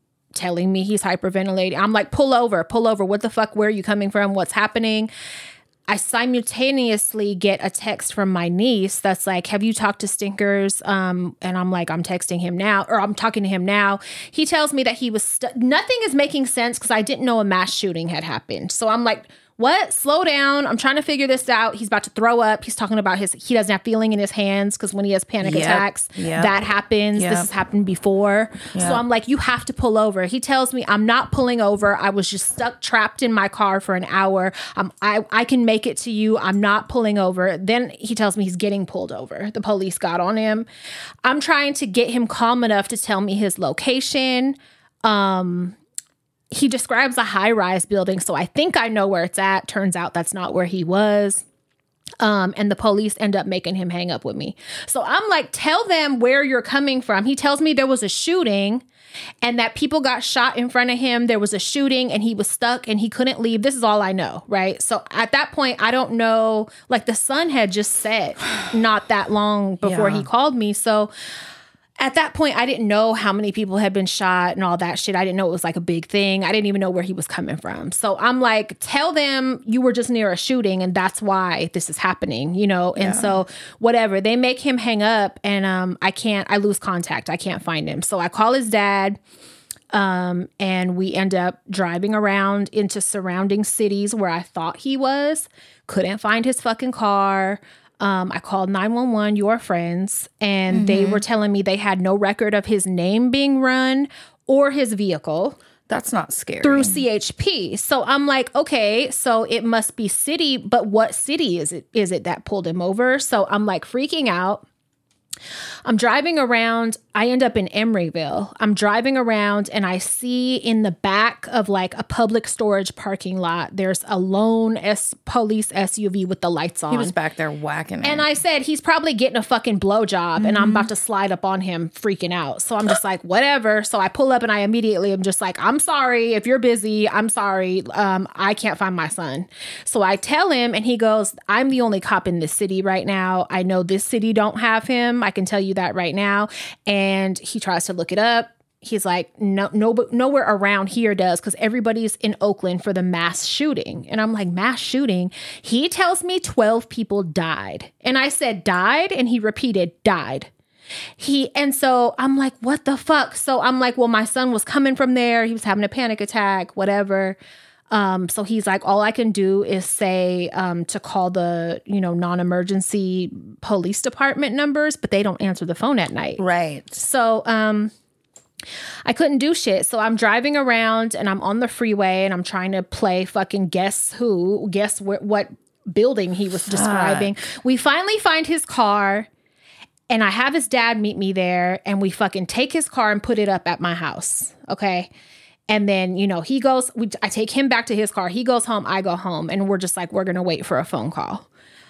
Speaker 1: me he's hyperventilating. I'm like, pull over. What the fuck? Where are you coming from? What's happening? I simultaneously get a text from my niece that's like, have you talked to Stinkers? And I'm like, I'm texting him now, or I'm talking to him now. He tells me that he was, nothing is making sense because I didn't know a mass shooting had happened. So I'm like, what? Slow down. I'm trying to figure this out. He's about to throw up. He's talking about he doesn't have feeling in his hands because when he has panic attacks, that happens. This has happened before. So I'm like, you have to pull over. He tells me I'm not pulling over. I was just trapped in my car for an hour. I can make it to you. I'm not pulling over. Then he tells me he's getting pulled over. The police got on him. I'm trying to get him calm enough to tell me his location. He describes a high-rise building, so I think I know where it's at. Turns out that's not where he was. And the police end up making him hang up with me. So I'm like, tell them where you're coming from. He tells me there was a shooting and that people got shot in front of him. There was a shooting and he was stuck and he couldn't leave. This is all I know, right? So at that point, I don't know. Like the sun had just set not that long before he called me. So at that point, I didn't know how many people had been shot and all that shit. I didn't know it was like a big thing. I didn't even know where he was coming from. So I'm like, tell them you were just near a shooting and that's why this is happening, you know? And so whatever, they make him hang up and I lose contact. I can't find him. So I call his dad and we end up driving around into surrounding cities where I thought he was. Couldn't find his fucking car. I called 911, your friends, and they were telling me they had no record of his name being run or his vehicle.
Speaker 2: That's not scary.
Speaker 1: Through CHP. So I'm like, okay, so it must be city, but what city is it that pulled him over? So I'm like freaking out. I'm driving around. I end up in Emeryville. I'm driving around and I see in the back of like a public storage parking lot, there's a lone police SUV with the lights on.
Speaker 2: He was back there whacking it.
Speaker 1: And I said, he's probably getting a fucking blowjob and I'm about to slide up on him freaking out. So I'm just like, whatever. So I pull up and I immediately am just like, I'm sorry if you're busy. I'm sorry. I can't find my son. So I tell him and he goes, I'm the only cop in this city right now. I know this city don't have him. I can tell you that right now. And he tries to look it up. He's like, nowhere around here does, because everybody's in Oakland for the mass shooting. And I'm like, mass shooting? He tells me 12 people died. And I said, died? And he repeated, died. And so I'm like, what the fuck? So I'm like, well, my son was coming from there. He was having a panic attack, whatever. So he's like, all I can do is say to call the, non-emergency police department numbers, but they don't answer the phone at night.
Speaker 2: Right.
Speaker 1: So I couldn't do shit. So I'm driving around and I'm on the freeway and I'm trying to play fucking guess what building he was describing. We finally find his car and I have his dad meet me there and we fucking take his car and put it up at my house. Okay. And then, he goes, I take him back to his car. He goes home. I go home and we're just like, we're going to wait for a phone call.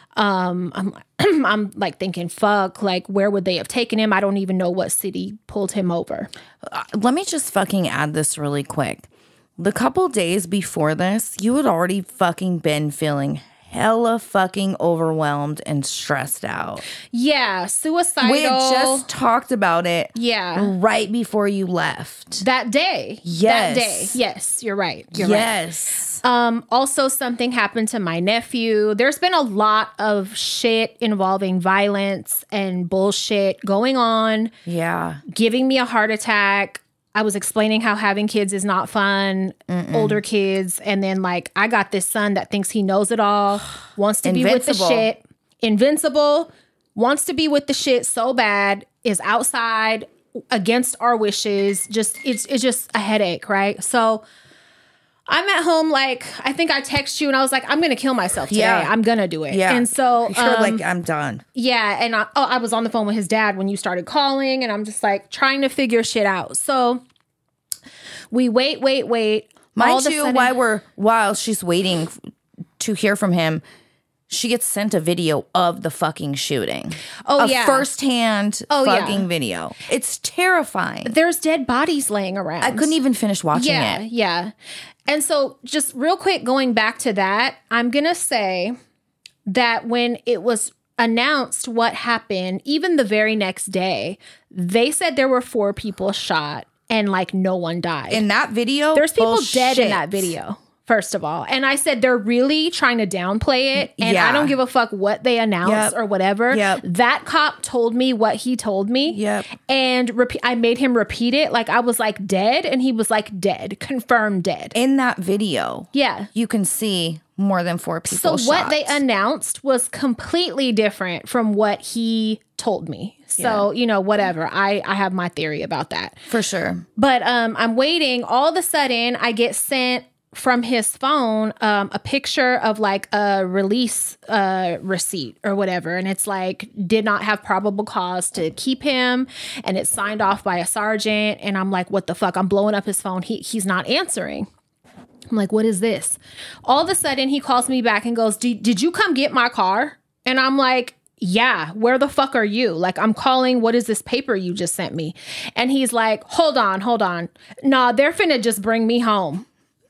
Speaker 1: I'm like thinking, fuck, like where would they have taken him? I don't even know what city pulled him over.
Speaker 2: Let me just fucking add this really quick. The couple days before this, you had already fucking been feeling hella fucking overwhelmed and stressed out.
Speaker 1: Yeah, suicidal.
Speaker 2: We had just talked about it.
Speaker 1: Yeah.
Speaker 2: Right before you left.
Speaker 1: That day.
Speaker 2: Yes.
Speaker 1: That day. Yes, you're right. You're
Speaker 2: yes.
Speaker 1: Right. Also, something happened to my nephew. There's been a lot of shit involving violence and bullshit going on.
Speaker 2: Yeah.
Speaker 1: Giving me a heart attack. I was explaining how having kids is not fun, older kids. And then like, I got this son that thinks he knows it all, wants to be with the shit. Invincible, wants to be with the shit so bad, is outside against our wishes. It's just a headache, right? So I'm at home, like, I think I text you and I was like, I'm going to kill myself today. Yeah. I'm going to do it.
Speaker 2: Yeah.
Speaker 1: And so
Speaker 2: you're like, I'm done.
Speaker 1: Yeah. And I was on the phone with his dad when you started calling and I'm just like trying to figure shit out. So we wait.
Speaker 2: Mind you, while she's waiting to hear from him, she gets sent a video of the fucking shooting.
Speaker 1: Oh, yeah.
Speaker 2: A firsthand fucking video. It's terrifying.
Speaker 1: There's dead bodies laying around.
Speaker 2: I couldn't even finish watching it.
Speaker 1: Yeah. And so just real quick, going back to that, I'm going to say that when it was announced what happened, even the very next day, they said there were 4 people shot and like no one died.
Speaker 2: In that video?
Speaker 1: There's people dead in that video. First of all. And I said, they're really trying to downplay it. And I don't give a fuck what they announce or whatever. That cop told me what he told me. And I made him repeat it. Like I was like dead. And he was like dead. Confirmed dead.
Speaker 2: In that video.
Speaker 1: Yeah.
Speaker 2: You can see more than 4 people shot.
Speaker 1: What they announced was completely different from what he told me. So, whatever. I have my theory about that.
Speaker 2: For sure.
Speaker 1: But I'm waiting. All of a sudden, I get sent from his phone a picture of like a release receipt or whatever. And it's like, did not have probable cause to keep him. And it's signed off by a sergeant. And I'm like, what the fuck? I'm blowing up his phone. He's not answering. I'm like, what is this? All of a sudden, he calls me back and goes, did you come get my car? And I'm like, yeah, where the fuck are you? Like, I'm calling, what is this paper you just sent me? And he's like, hold on. Nah, they're finna just bring me home.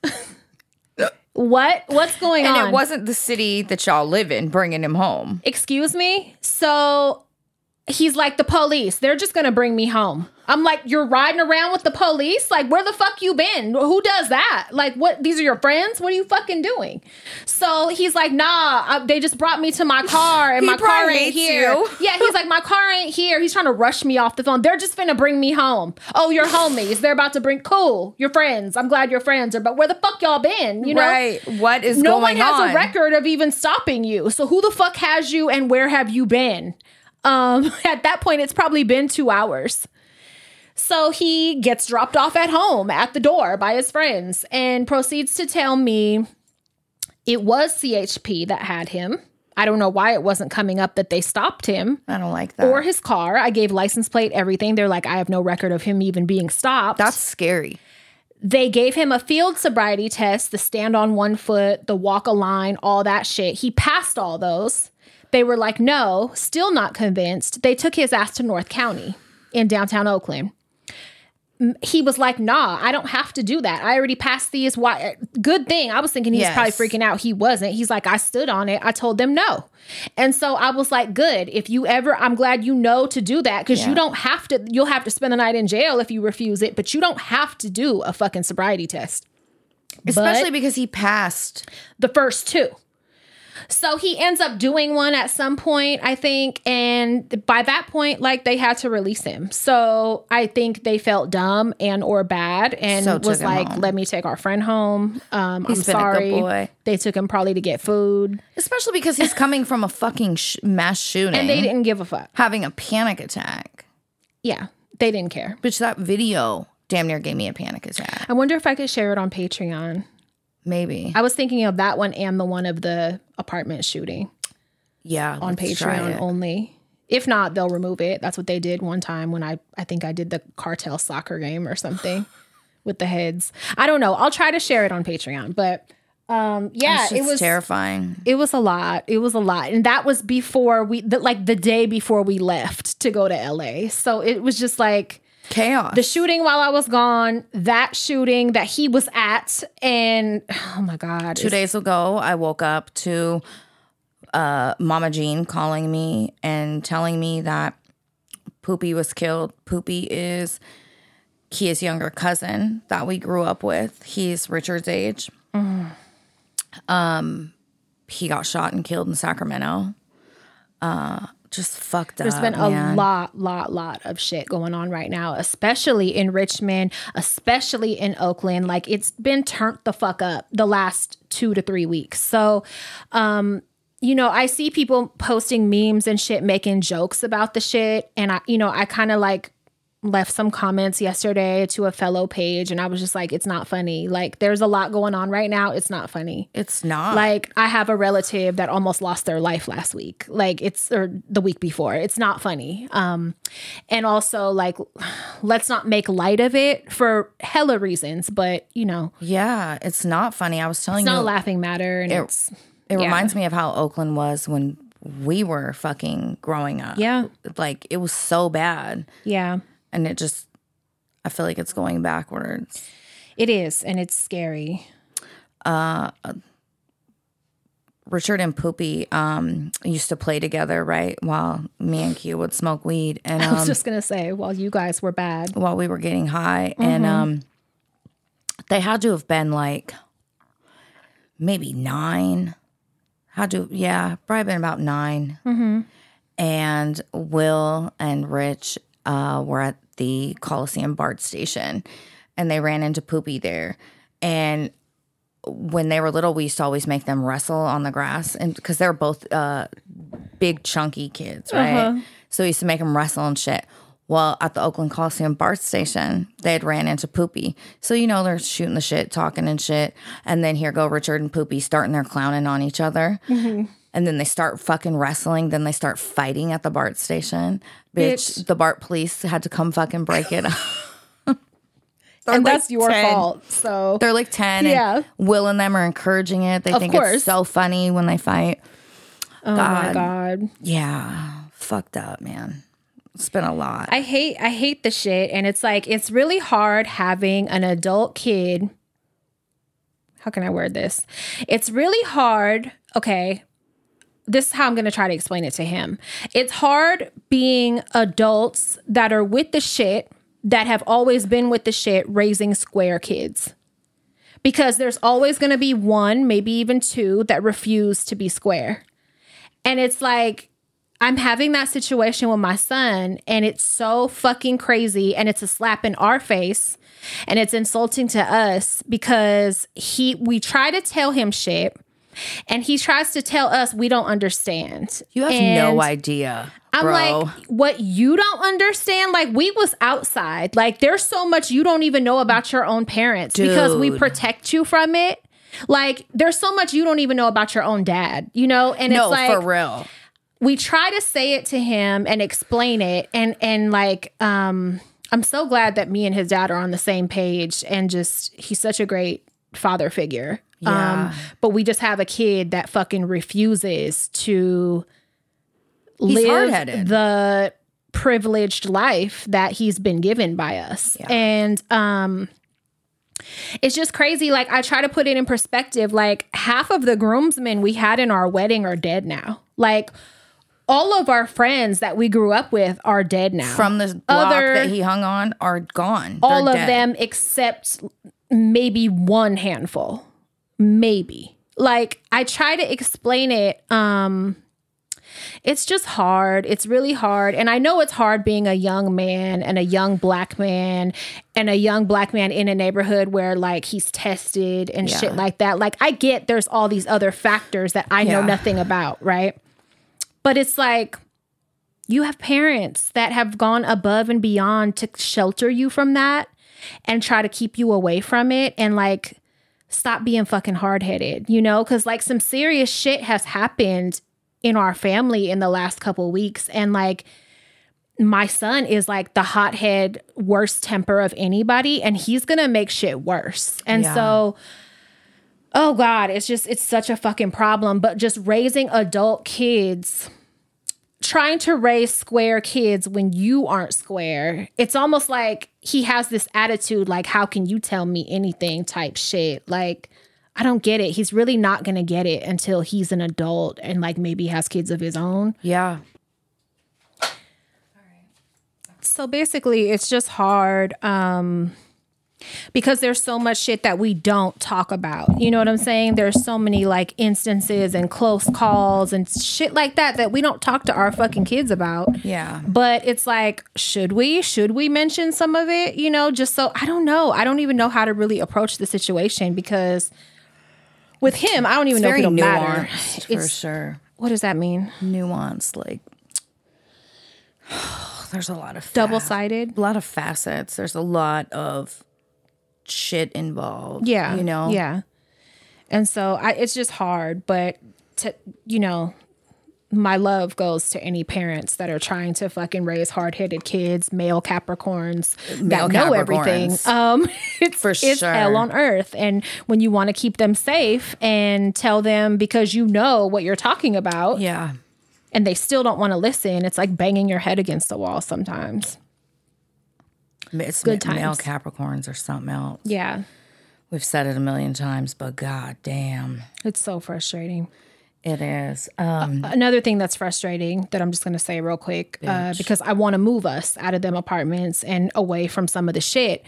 Speaker 1: What's going on?
Speaker 2: And it wasn't the city that y'all live in bringing him home.
Speaker 1: Excuse me? So he's like, the police, they're just going to bring me home. I'm like, you're riding around with the police? Like, where the fuck you been? Who does that? Like, what? These are your friends? What are you fucking doing? So he's like, nah, they just brought me to my car and my car ain't here. Yeah, he's like, my car ain't here. He's trying to rush me off the phone. They're just finna bring me home. Oh, your homies. They're about to bring, cool, your friends. I'm glad your friends are, but where the fuck y'all been? You know?
Speaker 2: Right. What is going on?
Speaker 1: No one has a record of even stopping you. So who the fuck has you and where have you been? At that point, it's probably been 2 hours. So he gets dropped off at home at the door by his friends and proceeds to tell me it was CHP that had him. I don't know why it wasn't coming up that they stopped him.
Speaker 2: I don't like that.
Speaker 1: Or his car. I gave license plate, everything. They're like, I have no record of him even being stopped.
Speaker 2: That's scary.
Speaker 1: They gave him a field sobriety test, the stand on 1 foot, the walk a line, all that shit. He passed all those. They were like, no, still not convinced. They took his ass to North County in downtown Oakland. He was like, nah, I don't have to do that. I already passed these. Why? Good thing. I was thinking he was probably freaking out. He wasn't. He's like, I stood on it. I told them no. And so I was like, good. If you ever, I'm glad you know to do that because you don't have to, you'll have to spend the night in jail if you refuse it, but you don't have to do a fucking sobriety test.
Speaker 2: Especially because he passed
Speaker 1: the first 2. So he ends up doing one at some point, I think. And by that point, like, they had to release him. So I think they felt dumb and or bad and was like, let me take our friend home. I'm sorry. A good boy. They took him probably to get food.
Speaker 2: Especially because he's coming from a fucking mass shooting.
Speaker 1: And they didn't give a fuck.
Speaker 2: Having a panic attack.
Speaker 1: Yeah, they didn't care.
Speaker 2: Bitch, that video damn near gave me a panic attack.
Speaker 1: I wonder if I could share it on Patreon.
Speaker 2: Maybe.
Speaker 1: I was thinking of that one and the one of the apartment shooting.
Speaker 2: Yeah.
Speaker 1: On Patreon only. If not, they'll remove it. That's what they did one time when I think I did the cartel soccer game or something with the heads. I don't know. I'll try to share it on Patreon. But yeah, it was
Speaker 2: terrifying.
Speaker 1: It was a lot. It was a lot. And that was before the day before we left to go to LA. So it was just like
Speaker 2: chaos.
Speaker 1: The shooting while I was gone, that shooting that he was at, and oh my God.
Speaker 2: 2 days ago, I woke up to Mama Jean calling me and telling me that Poopy was killed. Poopy is Kia's younger cousin that we grew up with. He's Richard's age. He got shot and killed in Sacramento. Just fucked up.
Speaker 1: There's been a lot of shit going on right now, especially in Richmond, especially in Oakland. Like, it's been turned the fuck up the last 2 to 3 weeks. So, I see people posting memes and shit, making jokes about the shit. And I kind of like left some comments yesterday to a fellow page, and I was just like, it's not funny. Like, there's a lot going on right now. It's not funny.
Speaker 2: It's not.
Speaker 1: Like, I have a relative that almost lost their life last week. Like, or the week before. It's not funny. And also, like, let's not make light of it for hella reasons, but
Speaker 2: yeah, it's not funny. I was telling you,
Speaker 1: it's not a laughing matter, and
Speaker 2: it reminds me of how Oakland was when we were fucking growing up.
Speaker 1: Yeah,
Speaker 2: like, it was so bad.
Speaker 1: Yeah.
Speaker 2: And I feel like it's going backwards.
Speaker 1: It is, and it's scary.
Speaker 2: Richard and Poopy used to play together, right? While me and Q would smoke weed. And
Speaker 1: I was just going to say, while you guys were bad.
Speaker 2: While we were getting high. Mm-hmm. And they had to have been like maybe 9. Probably been about 9.
Speaker 1: Mm-hmm.
Speaker 2: And Will and Rich were at the Coliseum BART station, and they ran into Poopy there. And when they were little, we used to always make them wrestle on the grass, and because they're both big, chunky kids, right? Uh-huh. So we used to make them wrestle and shit. Well, at the Oakland Coliseum BART station, they had ran into Poopy. So, they're shooting the shit, talking and shit. And then here go Richard and Poopy starting their clowning on each other. Mm-hmm. And then they start fucking wrestling. Then they start fighting at the BART station. Bitch, the BART police had to come fucking break it up.
Speaker 1: And that's your fault. So
Speaker 2: they're like 10. Yeah. And Will and them are encouraging it. They think it's so funny when they fight.
Speaker 1: Oh my God.
Speaker 2: Yeah. Fucked up, man. It's been a lot.
Speaker 1: I hate the shit. And it's like, it's really hard having an adult kid. How can I word this? It's really hard. Okay. This is how I'm going to try to explain it to him. It's hard being adults that are with the shit, that have always been with the shit, raising square kids. Because there's always going to be one, maybe even two, that refuse to be square. And it's like, I'm having that situation with my son, and it's so fucking crazy, and it's a slap in our face, and it's insulting to us because we try to tell him shit, and he tries to tell us we don't understand.
Speaker 2: You have no idea,
Speaker 1: I'm
Speaker 2: bro.
Speaker 1: like, what you don't understand? Like, we was outside. Like, there's so much you don't even know about your own parents. Dude. Because we protect you from it. Like, there's so much you don't even know about your own dad, And it's like,
Speaker 2: for real.
Speaker 1: We try to say it to him and explain it. And like, I'm so glad that me and his dad are on the same page, and he's such a great father figure. Yeah. But we just have a kid that fucking refuses to live the privileged life that he's been given by us. Yeah. And it's just crazy. Like, I try to put it in perspective. Like, half of the groomsmen we had in our wedding are dead now. Like, all of our friends that we grew up with are dead now.
Speaker 2: From the block that he hung on are gone.
Speaker 1: All of them except maybe one handful. Maybe. Like, I try to explain it. It's just hard. It's really hard. And I know it's hard being a young man and a young black man and a young black man in a neighborhood where like he's tested and shit like that. Like, I get there's all these other factors that I know nothing about, right? But it's like, you have parents that have gone above and beyond to shelter you from that and try to keep you away from it, and like, stop being fucking hard-headed, you know? Because like, some serious shit has happened in our family in the last couple of weeks. And like, my son is like the hothead, worst temper of anybody, and he's gonna make shit worse. And so, oh God, it's such a fucking problem. But just raising adult kids, trying to raise square kids when you aren't square, it's almost like he has this attitude like, how can you tell me anything type shit. Like, I don't get it. He's really not going to get it until he's an adult and like maybe has kids of his own.
Speaker 2: Yeah.
Speaker 1: So basically it's just hard because there's so much shit that we don't talk about. You know what I'm saying? There's so many like instances and close calls and shit like that we don't talk to our fucking kids about.
Speaker 2: Yeah.
Speaker 1: But it's like, should we mention some of it? You know, just so, I don't know. I don't even know how to really approach the situation, because with him, I don't even know if it'll matter.
Speaker 2: For sure.
Speaker 1: What does that mean?
Speaker 2: Nuanced, like, there's a lot of
Speaker 1: double-sided,
Speaker 2: a lot of facets. There's a lot of shit involved.
Speaker 1: Yeah,
Speaker 2: you know.
Speaker 1: Yeah, and so it's just hard. But to, you know, my love goes to any parents that are trying to fucking raise hard-headed kids, male Capricorns that know everything. It's hell on earth. And when you want to keep them safe and tell them, because you know what you're talking about, and they still don't want to listen, it's like banging your head against the wall sometimes.
Speaker 2: It's good times. Male Capricorns or something else.
Speaker 1: Yeah.
Speaker 2: We've said it a million times, but god damn.
Speaker 1: It's so frustrating.
Speaker 2: It is.
Speaker 1: Another thing that's frustrating that I'm just going to say real quick, because I want to move us out of them apartments and away from some of the shit.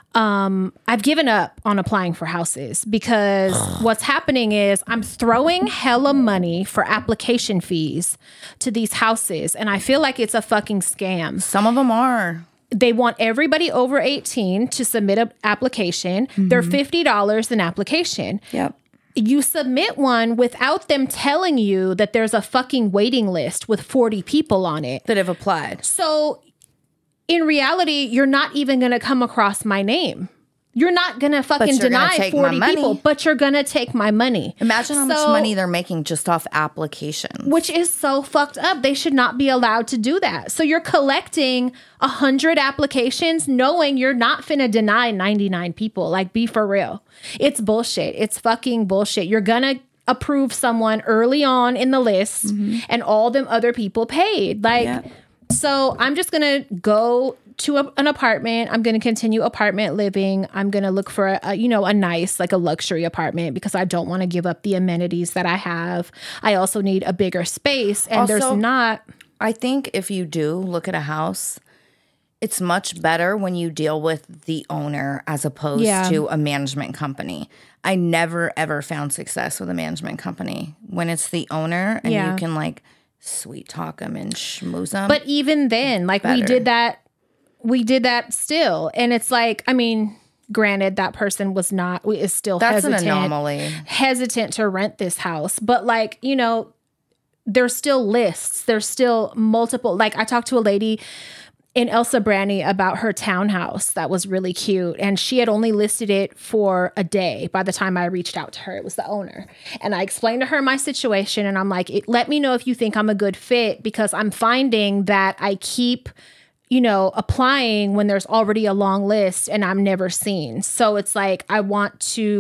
Speaker 1: I've given up on applying for houses, because what's happening is I'm throwing hella money for application fees to these houses. And I feel like it's a fucking scam.
Speaker 2: Some of them are.
Speaker 1: They want everybody over 18 to submit an application. Mm-hmm. They're $50 an application.
Speaker 2: Yep.
Speaker 1: You submit one without them telling you that there's a fucking waiting list with 40 people on it
Speaker 2: that have applied.
Speaker 1: So in reality, you're not even going to come across my name. You're not going to fucking deny 40 people, but you're going to take my money.
Speaker 2: Imagine how much money they're making just off applications.
Speaker 1: Which is so fucked up. They should not be allowed to do that. So you're collecting 100 applications knowing you're not finna deny 99 people. Like, be for real. It's bullshit. It's fucking bullshit. You're going to approve someone early on in the list, and all them other people paid. Like, so I'm just going to go to an apartment. I'm going to continue apartment living. I'm going to look for a nice, like a luxury apartment, because I don't want to give up the amenities that I have. I also need a bigger space, and there's not.
Speaker 2: I think if you do look at a house, it's much better when you deal with the owner as opposed to a management company. I never, ever found success with a management company when it's the owner and you can like sweet talk them and schmooze them.
Speaker 1: But even then, like we did that still. And it's like, I mean, granted, that person is still
Speaker 2: That's an anomaly.
Speaker 1: Hesitant to rent this house. But like, you know, there's still lists. There's still multiple. Like, I talked to a lady in Elsa Brandy about her townhouse that was really cute. And she had only listed it for a day by the time I reached out to her. It was the owner. And I explained to her my situation. And I'm like, let me know if you think I'm a good fit, because I'm finding that I keep, applying when there's already a long list and I'm never seen. So it's like, I want to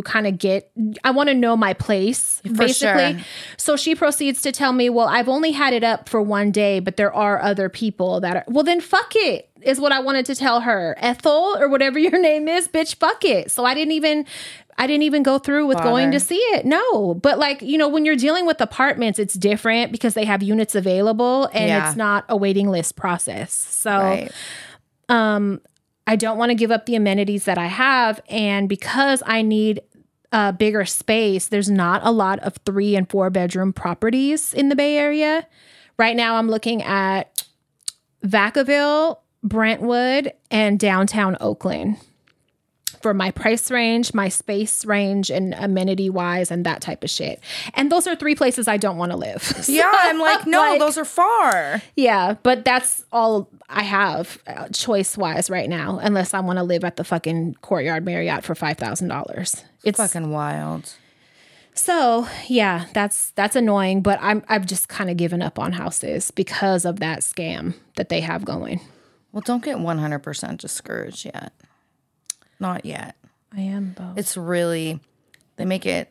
Speaker 1: know my place, basically. Sure. So she proceeds to tell me, well, I've only had it up for one day, but there are other people that are, well, then fuck it, is what I wanted to tell her. Ethel, or whatever your name is, bitch, fuck it. So I didn't even go through with going to see it. No. But like, when you're dealing with apartments, it's different because they have units available and it's not a waiting list process. So I don't want to give up the amenities that I have. And because I need bigger space, there's not a lot of 3 and 4 bedroom properties in the Bay Area. Right now I'm looking at Vacaville, Brentwood, and downtown Oakland for my price range, my space range, and amenity wise, and that type of shit. And those are 3 places I don't want to live. So,
Speaker 2: yeah, I'm like, no, those are far.
Speaker 1: Yeah, but that's all I have choice wise right now, unless I want to live at the fucking Courtyard Marriott for $5,000. It's
Speaker 2: fucking wild.
Speaker 1: So yeah, that's annoying, but I've just kind of given up on houses because of that scam that they have going.
Speaker 2: Well, don't get 100% discouraged yet. Not yet.
Speaker 1: I am though.
Speaker 2: It's really, they make it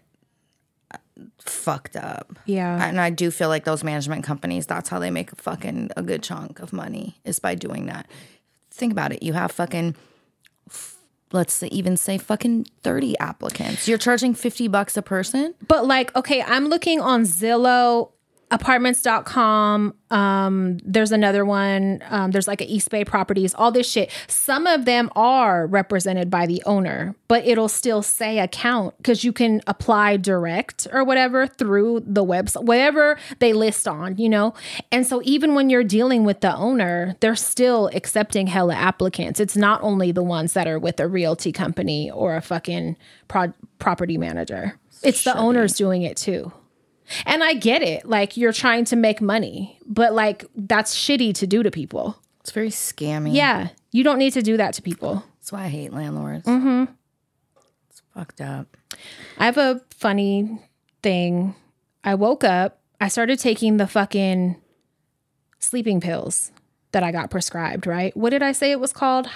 Speaker 2: fucked up.
Speaker 1: Yeah.
Speaker 2: And I do feel like those management companies, that's how they make a good chunk of money, is by doing that. Think about it. You have fucking, let's even say fucking 30 applicants. You're charging $50 a person.
Speaker 1: But like, okay, I'm looking on Zillow, apartments.com. There's another one. There's like an East Bay Properties, all this shit. Some of them are represented by the owner, but it'll still say account because you can apply direct or whatever through the website, whatever they list on, you know? And so even when you're dealing with the owner, they're still accepting hella applicants. It's not only the ones that are with a realty company or a fucking property manager. It's the owners doing it too. And I get it. Like, you're trying to make money, but like, that's shitty to do to people.
Speaker 2: It's very scammy.
Speaker 1: Yeah. You don't need to do that to people.
Speaker 2: That's why I hate landlords. Mm-hmm. It's fucked up.
Speaker 1: I have a funny thing. I woke up, I started taking the fucking sleeping pills that I got prescribed, right? What did I say it was called?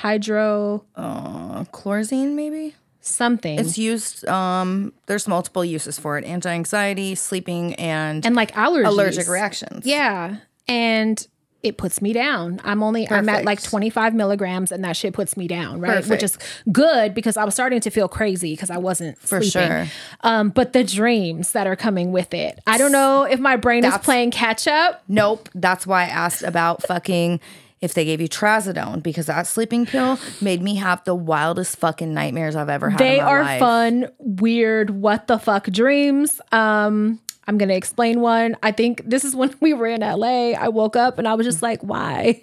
Speaker 2: Chlorine, maybe?
Speaker 1: Something.
Speaker 2: It's used, there's multiple uses for it. Anti-anxiety, sleeping, and
Speaker 1: like allergies.
Speaker 2: Allergic reactions.
Speaker 1: Yeah. And it puts me down. I'm at like 25 milligrams and that shit puts me down, right?
Speaker 2: Perfect.
Speaker 1: Which is good because I was starting to feel crazy because I wasn't
Speaker 2: for
Speaker 1: sleeping.
Speaker 2: Sure.
Speaker 1: But the dreams that are coming with it, I don't know if my brain is playing catch up.
Speaker 2: Nope. That's why I asked about fucking if they gave you trazodone, because that sleeping pill made me have the wildest fucking nightmares I've ever had in my life. They are
Speaker 1: fun, weird, what the fuck dreams. I'm going to explain one. I think this is when we were in LA. I woke up and I was just like, why?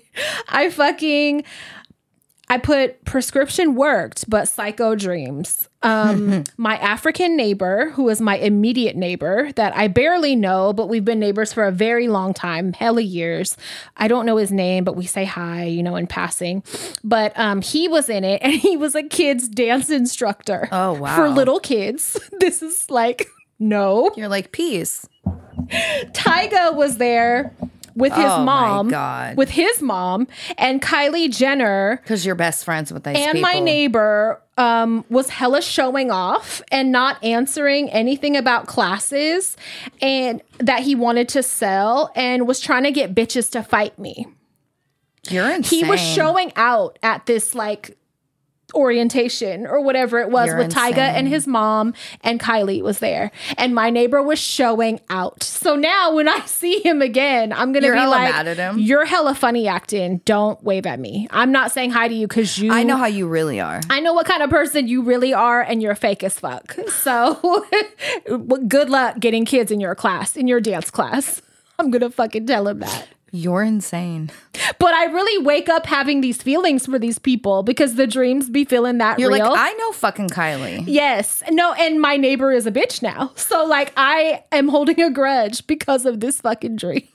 Speaker 1: I put prescription worked, but psycho dreams. My African neighbor, who is my immediate neighbor that I barely know, but we've been neighbors for a very long time, hella years. I don't know his name, but we say hi, you know, in passing. But he was in it and he was a kid's dance instructor.
Speaker 2: Oh, wow.
Speaker 1: For little kids. This is like, no.
Speaker 2: You're like, peace.
Speaker 1: Tyga was there. With his mom,
Speaker 2: my God.
Speaker 1: With his mom and Kylie Jenner.
Speaker 2: Because you're best friends with these people.
Speaker 1: And my neighbor was hella showing off and not answering anything about classes and that he wanted to sell and was trying to get bitches to fight me.
Speaker 2: You're insane.
Speaker 1: He was showing out at this like orientation or whatever it was with Tyga and his mom, and Kylie was there and my neighbor was showing out. So now when I see him again, I'm gonna be like,
Speaker 2: mad at him.
Speaker 1: You're hella funny acting, don't wave at me. I'm not saying hi to you because I
Speaker 2: know how you really are.
Speaker 1: I know what kind of person you really are, and you're fake as fuck. So good luck getting kids in your class, in your dance class. I'm gonna fucking tell him that.
Speaker 2: You're insane.
Speaker 1: But I really wake up having these feelings for these people because the dreams be feeling that
Speaker 2: You're
Speaker 1: real.
Speaker 2: like, I know fucking Kylie.
Speaker 1: Yes. No, and my neighbor is a bitch now. So like I am holding a grudge because of this fucking dream.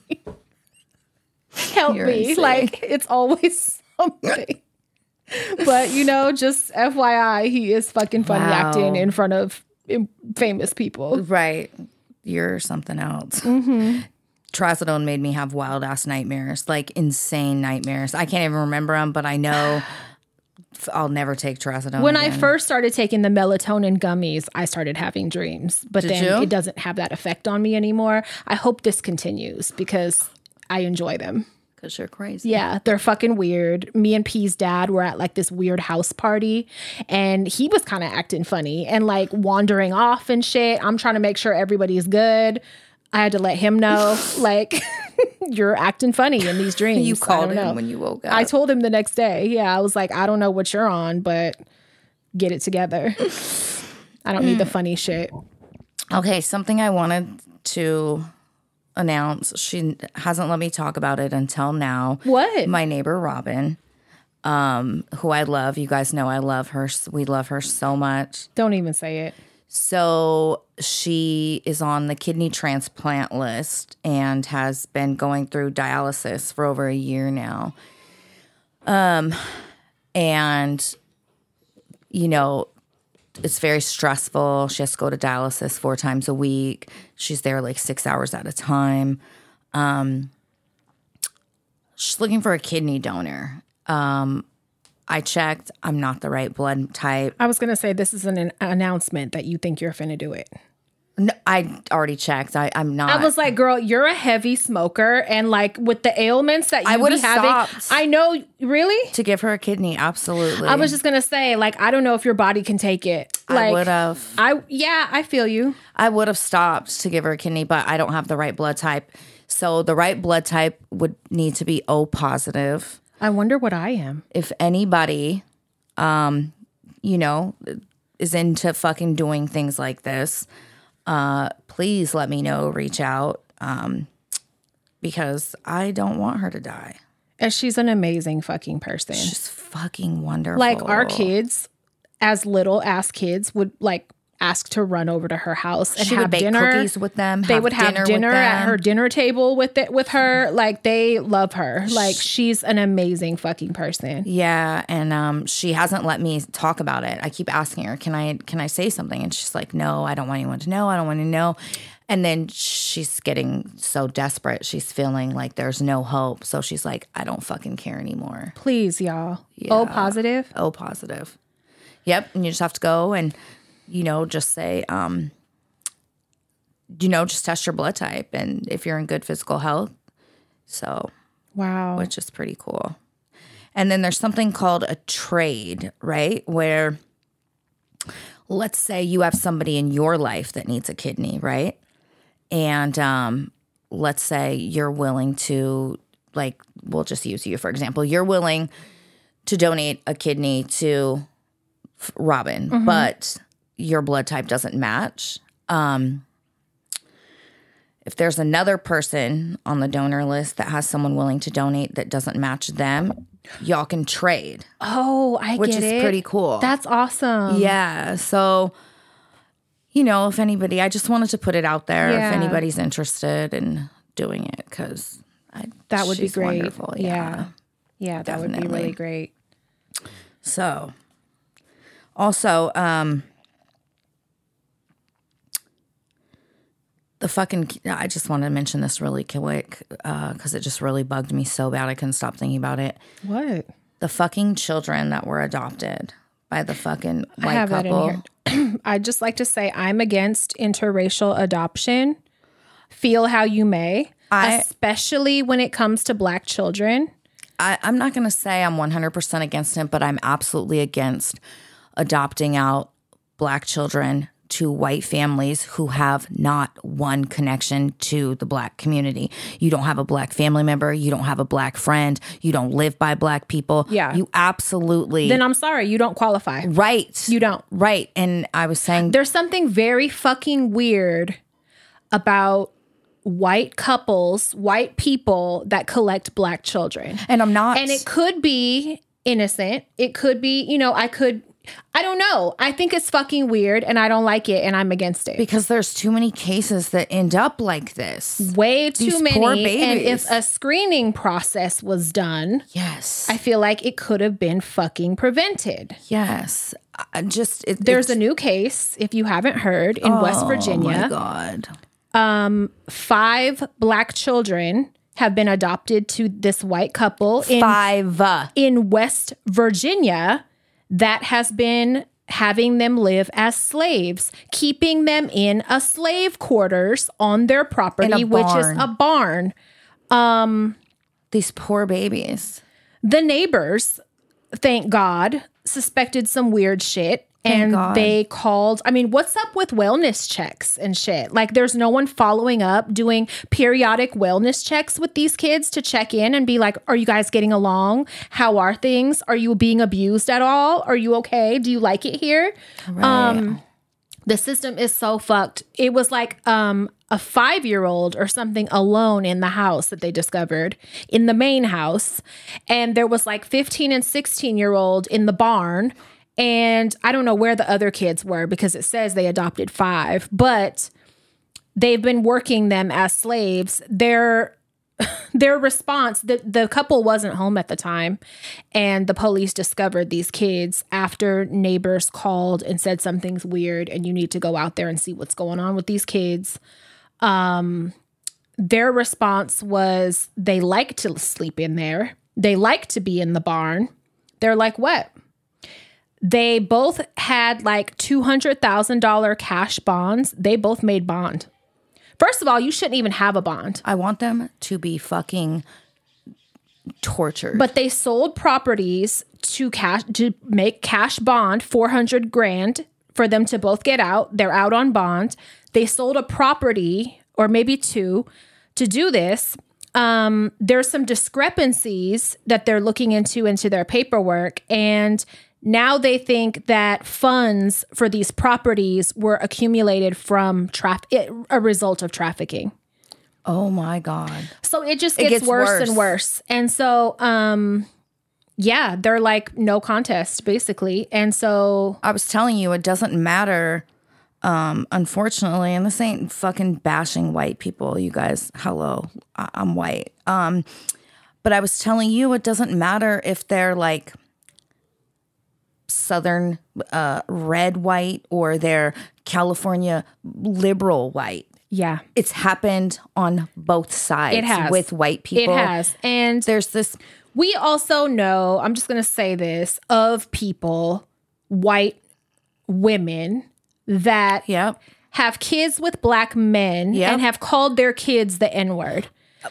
Speaker 1: Help me.
Speaker 2: Insane.
Speaker 1: Like it's always something. But you know, just FYI, he is fucking funny acting in front of famous people.
Speaker 2: Right. You're something else.
Speaker 1: Mm-hmm.
Speaker 2: Trazodone made me have wild ass nightmares, like insane nightmares. I can't even remember them, but I know I'll never take trazodone
Speaker 1: When
Speaker 2: again.
Speaker 1: I first started taking the melatonin gummies, I started having dreams, but then it doesn't have that effect on me anymore. I hope this continues because I enjoy them.
Speaker 2: Because you're crazy.
Speaker 1: Yeah, they're fucking weird. Me and P's dad were at like this weird house party and he was kind of acting funny and like wandering off and shit. I'm trying to make sure everybody's good. I had to let him know, like, you're acting funny in these dreams.
Speaker 2: You called him when you woke up.
Speaker 1: I told him the next day. Yeah, I was like, I don't know what you're on, but get it together. I don't need the funny shit.
Speaker 2: Okay, something I wanted to announce. She hasn't let me talk about it until now.
Speaker 1: What?
Speaker 2: My neighbor Robin, who I love. You guys know I love her. We love her so much.
Speaker 1: Don't even say it.
Speaker 2: So she is on the kidney transplant list and has been going through dialysis for over a year now. And, you know, it's very stressful. She has to go to dialysis 4 times a week. She's there like 6 hours at a time. She's looking for a kidney donor. I checked. I'm not the right blood type.
Speaker 1: I was going to say this is an announcement that you think you're finna do it.
Speaker 2: No, I already checked. I'm not.
Speaker 1: I was like, girl, you're a heavy smoker. And like with the ailments that you be having.
Speaker 2: Stopped
Speaker 1: I know, really?
Speaker 2: to give her a kidney, absolutely.
Speaker 1: I was just going to say, like, I don't know if your body can take it. Like,
Speaker 2: I would have.
Speaker 1: I feel you.
Speaker 2: I would have stopped to give her a kidney, but I don't have the right blood type. So the right blood type would need to be O positive.
Speaker 1: I wonder what I am.
Speaker 2: If anybody, you know, is into fucking doing things like this, please let me know, reach out, because I don't want her to die.
Speaker 1: And she's an amazing fucking person.
Speaker 2: She's fucking wonderful.
Speaker 1: Like our kids, as little ass kids, would like ask to run over to her house and
Speaker 2: she
Speaker 1: have
Speaker 2: would bake
Speaker 1: dinner.
Speaker 2: Cookies with them.
Speaker 1: They would have dinner at her dinner table with her. Like they love her. Like she's an amazing fucking person.
Speaker 2: Yeah, and she hasn't let me talk about it. I keep asking her, can I say something? And she's like, no, I don't want anyone to know. I don't want to know. And then she's getting so desperate. She's feeling like there's no hope. So she's like, I don't fucking care anymore.
Speaker 1: Please, y'all.
Speaker 2: Yeah.
Speaker 1: O positive?
Speaker 2: O positive. Yep. And you just have to go and, you know, just say, you know, just test your blood type and if you're in good physical health. So,
Speaker 1: wow.
Speaker 2: Which is pretty cool. And then there's something called a trade, right? Where let's say you have somebody in your life that needs a kidney, right? And let's say you're willing to, like, we'll just use you for example. You're willing to donate a kidney to Robin, but your blood type doesn't match. If there's another person on the donor list that has someone willing to donate that doesn't match them, y'all can trade.
Speaker 1: Oh, I get it.
Speaker 2: Which is pretty cool.
Speaker 1: That's awesome.
Speaker 2: Yeah. So, you know, if anybody, I just wanted to put it out there
Speaker 1: Yeah.
Speaker 2: if anybody's interested in doing it because
Speaker 1: that would be great.
Speaker 2: Wonderful.
Speaker 1: Yeah. Yeah, that would be really great.
Speaker 2: So, also, I just wanted to mention this really quick because it just really bugged me so bad I couldn't stop thinking about it.
Speaker 1: What?
Speaker 2: The fucking children that were adopted by the fucking white couple.
Speaker 1: That in here. I'd just like to say I'm against interracial adoption. Feel how you may, especially when it comes to Black children.
Speaker 2: I'm not going to say I'm 100% against it, but I'm absolutely against adopting out Black children to white families who have not one connection to the Black community. You don't have a Black family member. You don't have a Black friend. You don't live by Black people.
Speaker 1: Yeah.
Speaker 2: You absolutely.
Speaker 1: Then I'm sorry, you don't qualify.
Speaker 2: Right.
Speaker 1: You don't.
Speaker 2: Right. And I was saying.
Speaker 1: There's something very fucking weird about white couples, white people that collect Black children.
Speaker 2: And I'm not.
Speaker 1: And it could be innocent. It could be, you know, I don't know. I think it's fucking weird and I don't like it and I'm against it.
Speaker 2: Because there's too many cases that end up like this.
Speaker 1: Way too
Speaker 2: These
Speaker 1: many.
Speaker 2: Poor babies.
Speaker 1: And if a screening process was done,
Speaker 2: yes,
Speaker 1: I feel like it could have been fucking prevented.
Speaker 2: Yes.
Speaker 1: There's a new case, if you haven't heard, in West Virginia.
Speaker 2: Oh my God.
Speaker 1: 5 Black children have been adopted to this white couple in West Virginia that has been having them live as slaves, keeping them in a slave quarters on their property, which is a barn.
Speaker 2: These poor babies.
Speaker 1: The neighbors, thank God, suspected some weird shit. And they called, I mean, what's up with wellness checks and shit? Like, there's no one following up, doing periodic wellness checks with these kids to check in and be like, are you guys getting along? How are things? Are you being abused at all? Are you okay? Do you like it here?
Speaker 2: Right.
Speaker 1: The system is so fucked. It was like a 5-year-old or something alone in the house that they discovered in the main house. And there was like 15 and 16-year-old in the barn. And I don't know where the other kids were because it says they adopted 5, but they've been working them as slaves. Their response, the couple wasn't home at the time, and the police discovered these kids after neighbors called and said something's weird and you need to go out there and see what's going on with these kids. Their response was they like to sleep in there. They like to be in the barn. They're like, what? They both had like $200,000 cash bonds. They both made bond. First of all, you shouldn't even have a bond.
Speaker 2: I want them to be fucking tortured.
Speaker 1: But they sold properties to make cash bond, $400,000 for them to both get out. They're out on bond. They sold a property or maybe 2 to do this. There's some discrepancies that they're looking into their paperwork, and now they think that funds for these properties were accumulated from a result of trafficking.
Speaker 2: Oh my God.
Speaker 1: So it just gets worse and worse. And so, yeah, they're like no contest basically. And so
Speaker 2: I was telling you, it doesn't matter. Unfortunately, and this ain't fucking bashing white people, you guys. Hello, I'm white. But I was telling you, it doesn't matter if they're like Southern red white or they're California liberal white.
Speaker 1: Yeah.
Speaker 2: It's happened on both sides.
Speaker 1: It has.
Speaker 2: With white people.
Speaker 1: It has. And
Speaker 2: there's this.
Speaker 1: We also know, I'm just going to say this, of people, white women that have kids with black men and have called their kids the N-word.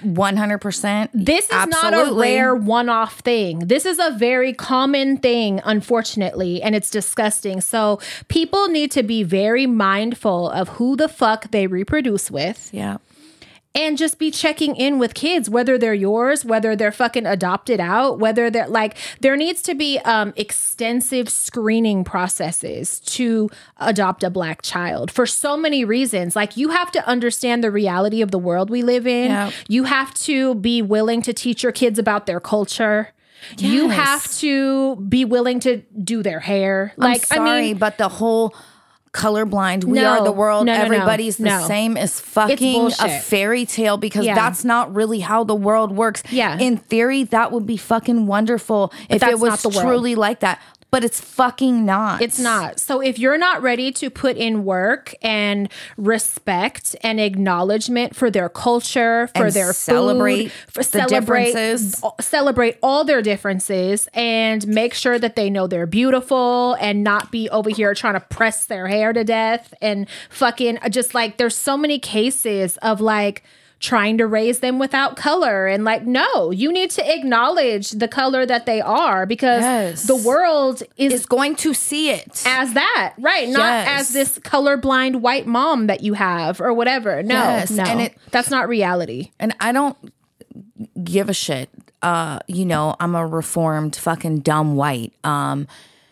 Speaker 2: 100%.
Speaker 1: This is not a rare one-off thing. This is a very common thing, unfortunately, and it's disgusting. So people need to be very mindful of who the fuck they reproduce with.
Speaker 2: Yeah.
Speaker 1: And just be checking in with kids, whether they're yours, whether they're fucking adopted out, whether they're like, there needs to be extensive screening processes to adopt a black child for so many reasons. Like, you have to understand the reality of the world we live in. Yep. You have to be willing to teach your kids about their culture. Yes. You have to be willing to do their hair. Like,
Speaker 2: I'm sorry,
Speaker 1: I mean,
Speaker 2: but the whole colorblind, we are the world, everybody's the same is fucking a fairy tale, because that's not really how the world works.
Speaker 1: Yeah.
Speaker 2: In theory, that would be fucking wonderful if it was truly like that. But it's fucking not.
Speaker 1: It's not. So if you're not ready to put in work and respect and acknowledgement for their culture, for and their
Speaker 2: celebrate
Speaker 1: food,
Speaker 2: differences,
Speaker 1: celebrate all their differences, and make sure that they know they're beautiful, and not be over here trying to press their hair to death and fucking just like, there's so many cases of like trying to raise them without color, and like, no, you need to acknowledge the color that they are, because the world is
Speaker 2: going to see it
Speaker 1: as that, right? Not as this colorblind white mom that you have or whatever. No, no, and that's not reality.
Speaker 2: And I don't give a shit. You know, I'm a reformed fucking dumb white, a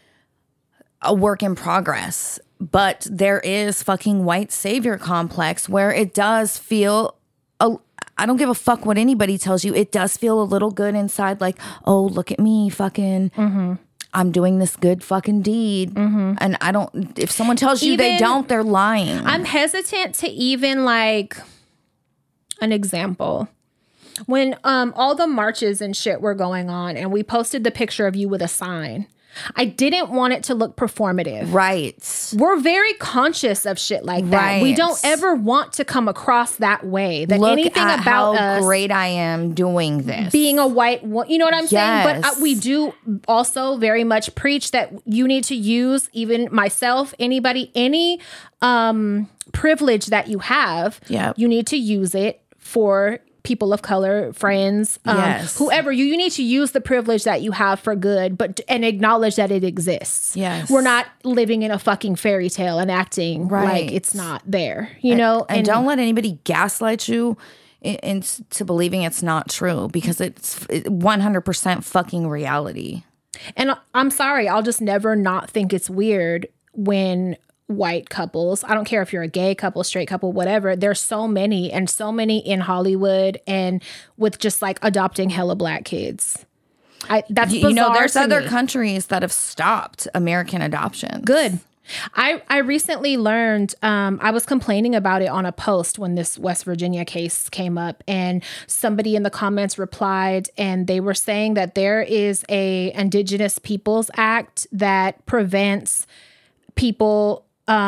Speaker 2: work in progress, but there is fucking white savior complex where it does feel, I don't give a fuck what anybody tells you. It does feel a little good inside, like, oh, look at me, fucking, I'm doing this good fucking deed. And I don't, if someone tells you they don't, they're lying.
Speaker 1: I'm hesitant to even like, an example. When all the marches and shit were going on, and we posted the picture of you with a sign, I didn't want it to look performative.
Speaker 2: Right.
Speaker 1: We're very conscious of shit like that. Right. We don't ever want to come across that way. That
Speaker 2: look
Speaker 1: anything
Speaker 2: at
Speaker 1: about
Speaker 2: how
Speaker 1: us
Speaker 2: great I am doing this.
Speaker 1: Being a white, you know what I'm saying? But we do also very much preach that you need to use, even myself, anybody, any privilege that you have, you need to use it for people of color, friends, whoever. You need to use the privilege that you have for good, and acknowledge that it exists.
Speaker 2: Yes.
Speaker 1: We're not living in a fucking fairy tale and acting like it's not there, you know?
Speaker 2: And don't let anybody gaslight you into believing it's not true, because it's 100% fucking reality.
Speaker 1: And I'm sorry, I'll just never not think it's weird when white couples. I don't care if you're a gay couple, straight couple, whatever. There's so many in Hollywood and with just like adopting hella black kids. That's bizarre
Speaker 2: there's
Speaker 1: to
Speaker 2: other
Speaker 1: me.
Speaker 2: countries that have stopped American adoption.
Speaker 1: Good. I recently learned, I was complaining about it on a post when this West Virginia case came up, and somebody in the comments replied, and they were saying that there is a Indigenous Peoples Act that prevents people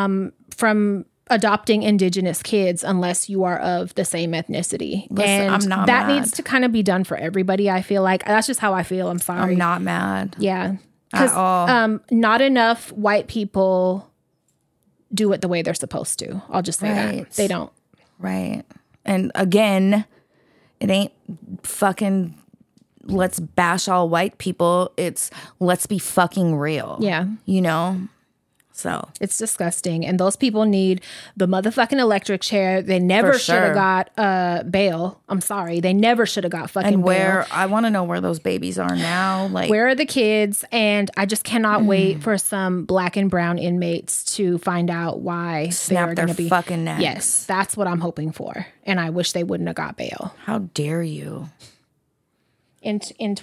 Speaker 1: from adopting Indigenous kids unless you are of the same ethnicity.
Speaker 2: Listen,
Speaker 1: and
Speaker 2: I'm not
Speaker 1: that
Speaker 2: mad.
Speaker 1: needs to kind of be done for everybody. I feel like that's just how I feel. I'm sorry.
Speaker 2: I'm not mad.
Speaker 1: Yeah. Because not enough white people do it the way they're supposed to. I'll just say that. They don't.
Speaker 2: Right. And again, it ain't fucking let's bash all white people. It's let's be fucking real.
Speaker 1: Yeah.
Speaker 2: You know? So
Speaker 1: it's disgusting. And those people need the motherfucking electric chair. They never should have got bail. I'm sorry. They never should have got fucking bail.
Speaker 2: I want to know where those babies are now. Like,
Speaker 1: where are the kids? And I just cannot wait for some black and brown inmates to find out why
Speaker 2: snap their fucking necks.
Speaker 1: Yes, that's what I'm hoping for. And I wish they wouldn't have got bail.
Speaker 2: How dare you?
Speaker 1: In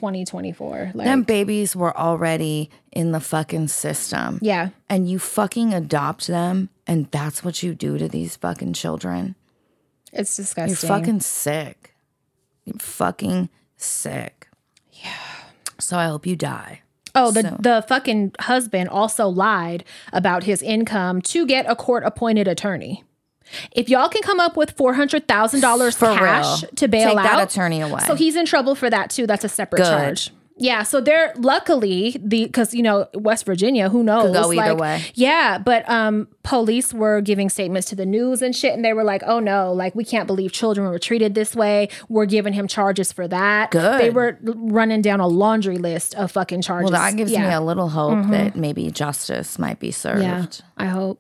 Speaker 1: 2024. Like,
Speaker 2: them babies were already in the fucking system.
Speaker 1: Yeah.
Speaker 2: And you fucking adopt them, and that's what you do to these fucking children.
Speaker 1: It's disgusting.
Speaker 2: You're fucking sick. You're fucking sick.
Speaker 1: Yeah.
Speaker 2: So I hope you die.
Speaker 1: Oh, the fucking husband also lied about his income to get a court-appointed attorney. If y'all can come up with $400,000 cash to bail
Speaker 2: Take
Speaker 1: out,
Speaker 2: that attorney away.
Speaker 1: So he's in trouble for that too. That's a separate charge. Yeah, so they're luckily because West Virginia, who knows?
Speaker 2: Could go either way.
Speaker 1: Yeah, but police were giving statements to the news and shit, and they were like, "Oh no, like we can't believe children were treated this way. We're giving him charges for that."
Speaker 2: Good.
Speaker 1: They were running down a laundry list of fucking charges.
Speaker 2: Well, that gives me a little hope that maybe justice might be served.
Speaker 1: Yeah, I hope.